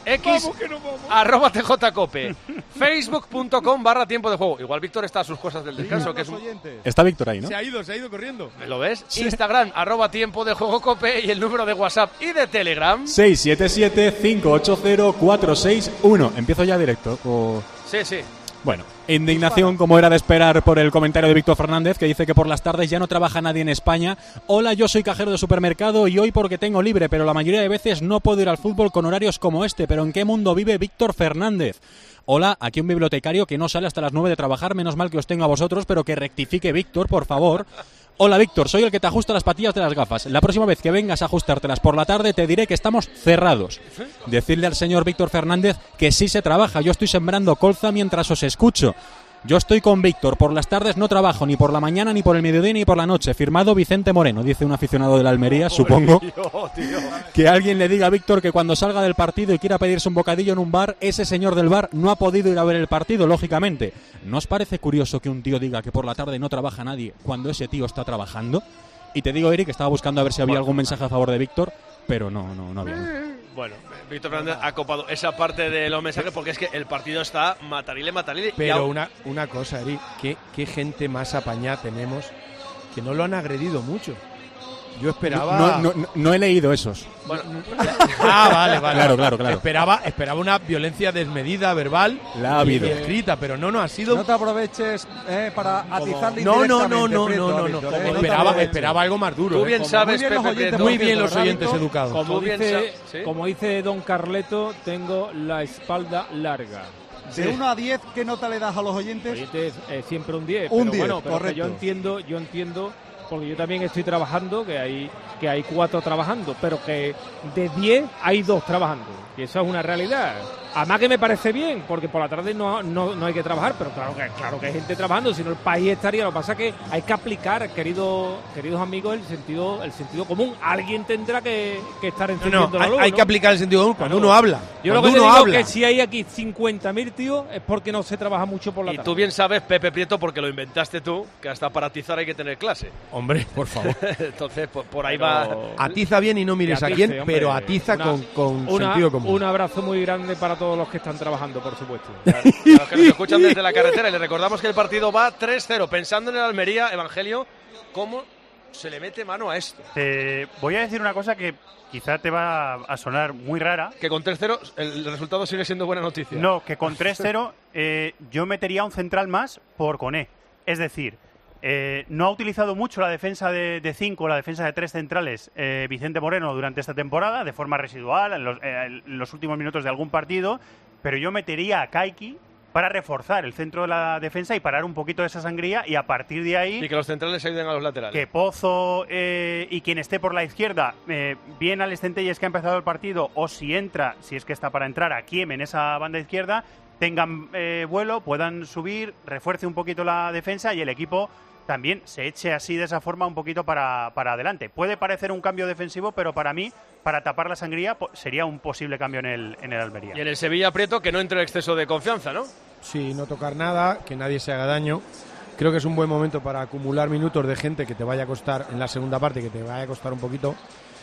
X,
Vamos, que no vamos.
arroba tjcope, facebook.com barra tiempo de juego. Igual Víctor está a sus cosas del descanso, que es un...
Está Víctor ahí, ¿no?
Se ha ido, se ha ido corriendo.
¿Lo ves?
Sí.
Instagram, arroba tiempo de juego cope y el número de WhatsApp y de Telegram.
seis siete siete, cinco ocho cero, cuatro seis uno. Empiezo ya directo. O...
Sí, sí.
Bueno, indignación como era de esperar por el comentario de Víctor Fernández, que dice que por las tardes ya no trabaja nadie en España. Hola, yo soy cajero de supermercado y hoy porque tengo libre, pero la mayoría de veces no puedo ir al fútbol con horarios como este. ¿Pero en qué mundo vive Víctor Fernández? Hola, aquí un bibliotecario que no sale hasta las nueve de trabajar, menos mal que os tengo a vosotros, pero que rectifique Víctor, por favor. Hola Víctor, soy el que te ajusta las patillas de las gafas. La próxima vez que vengas a ajustártelas por la tarde te diré que estamos cerrados. Decirle al señor Víctor Fernández que sí se trabaja. Yo estoy sembrando colza mientras os escucho. Yo estoy con Víctor. Por las tardes no trabajo ni por la mañana, ni por el mediodía, ni por la noche. Firmado Vicente Moreno, dice un aficionado de la Almería, supongo.
Tío, tío.
Que alguien le diga a Víctor que cuando salga del partido y quiera pedirse un bocadillo en un bar, ese señor del bar no ha podido ir a ver el partido, lógicamente. ¿No os parece curioso que un tío diga que por la tarde no trabaja nadie cuando ese tío está trabajando? Y te digo, Eric, que estaba buscando a ver si había algún mensaje a favor de Víctor, pero no, no, no había.
Bueno, Víctor Fernández ha copado esa parte de los mensajes porque es que el partido está matarile, matarile.
Pero
aún...
una, una cosa, Eric, ¿qué, qué gente más apañada tenemos que no lo han agredido mucho. Yo esperaba...
No, no, no, no he leído esos.
Bueno,
ah, vale, vale.
Claro, claro, claro.
Esperaba, esperaba una violencia desmedida, verbal
La ha habido.
y escrita, pero no, no ha sido...
No te aproveches eh, para atizarle
No, no,
indirectamente,
no, no,
Prieto,
no, no,
Víctor,
no.
eh, no te
Esperaba,
aproveches.
esperaba algo más duro.
Tú bien
eh.
sabes,
muy bien los
Pepe
oyentes,
Prieto.
Muy bien los
¿verdad,
oyentes
Víctor?
educados.
Como
Tú bien
dice,
sabes, ¿sí?
como dice Don Carleto, tengo la espalda larga.
De uno a diez, ¿qué nota le das a los oyentes?
Oyentes, eh, siempre un diez.
Un
pero
diez,
bueno, pero que
correcto.
yo entiendo, yo entiendo, porque yo también estoy trabajando, que hay que hay cuatro trabajando, pero que de diez hay dos trabajando. Y eso es una realidad. Además que me parece bien, porque por la tarde no, no, no hay que trabajar, pero claro que claro que hay gente trabajando, si no el país estaría. Lo que pasa es que hay que aplicar, queridos queridos amigos, el sentido el sentido común. Alguien tendrá que, que estar
No,
encendiendo
no,
la
hay,
luz,
hay
¿no?
que aplicar el sentido común cuando
Claro.
uno habla.
Yo lo
Cuando
que te
uno
digo
habla.
es que si hay aquí cincuenta mil, tío, es porque no se trabaja mucho por la
Y
tarde.
tú bien sabes, Pepe Prieto, porque lo inventaste tú, que hasta para atizar hay que tener clase.
Hombre, por favor.
Entonces, por, por ahí
Pero-
va...
Atiza bien y no mires
Que
a
atice,
quién,
hombre.
pero atiza
Una-
con, con
una-
sentido común.
Un abrazo muy grande para todos los que están trabajando, por supuesto.
A los que nos escuchan desde la carretera, y les recordamos que el partido va tres cero. Pensando en el Almería, Evangelio, ¿cómo se le mete mano a esto?
Te voy a decir una cosa que quizá te va a sonar muy rara.
Que con tres cero el resultado sigue siendo buena noticia.
No, que con tres cero eh, yo metería un central más por Koné. Es decir, eh, no ha utilizado mucho la defensa de cinco, la defensa de tres centrales, eh, Vicente Moreno, durante esta temporada, de forma residual, en los, eh, en los últimos minutos de algún partido, pero yo metería a Kaiki para reforzar el centro de la defensa y parar un poquito de esa sangría, y a partir de ahí...
Y que los centrales ayuden a los laterales.
Que Pozo eh, y quien esté por la izquierda, eh, bien al Centelles que ha empezado el partido, o si entra, si es que está para entrar, a Kiem en esa banda izquierda, tengan eh, vuelo, puedan subir, refuerce un poquito la defensa y el equipo también se eche así de esa forma un poquito para, para adelante. Puede parecer un cambio defensivo, pero para mí, para tapar la sangría, po- sería un posible cambio en el, en el Almería.
Y en el Sevilla, Prieto, que no entre el exceso de confianza, ¿no?
Sí, no tocar nada, que nadie se haga daño. Creo que es un buen momento para acumular minutos de gente que te vaya a costar en la segunda parte, que te vaya a costar un poquito.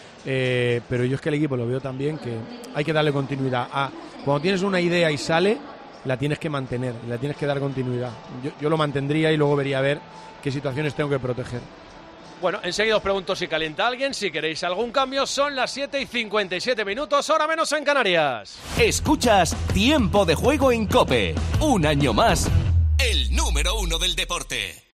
Eh, pero yo es que el equipo lo veo también que hay que darle continuidad. A, cuando tienes una idea y sale, la tienes que mantener, la tienes que dar continuidad. Yo, yo lo mantendría y luego vería a ver qué situaciones tengo que proteger.
Bueno, enseguida os pregunto si calienta alguien, si queréis algún cambio. Son las siete y cincuenta y siete minutos, hora menos en Canarias.
Escuchas Tiempo de Juego en COPE. Un año más, el número uno del deporte.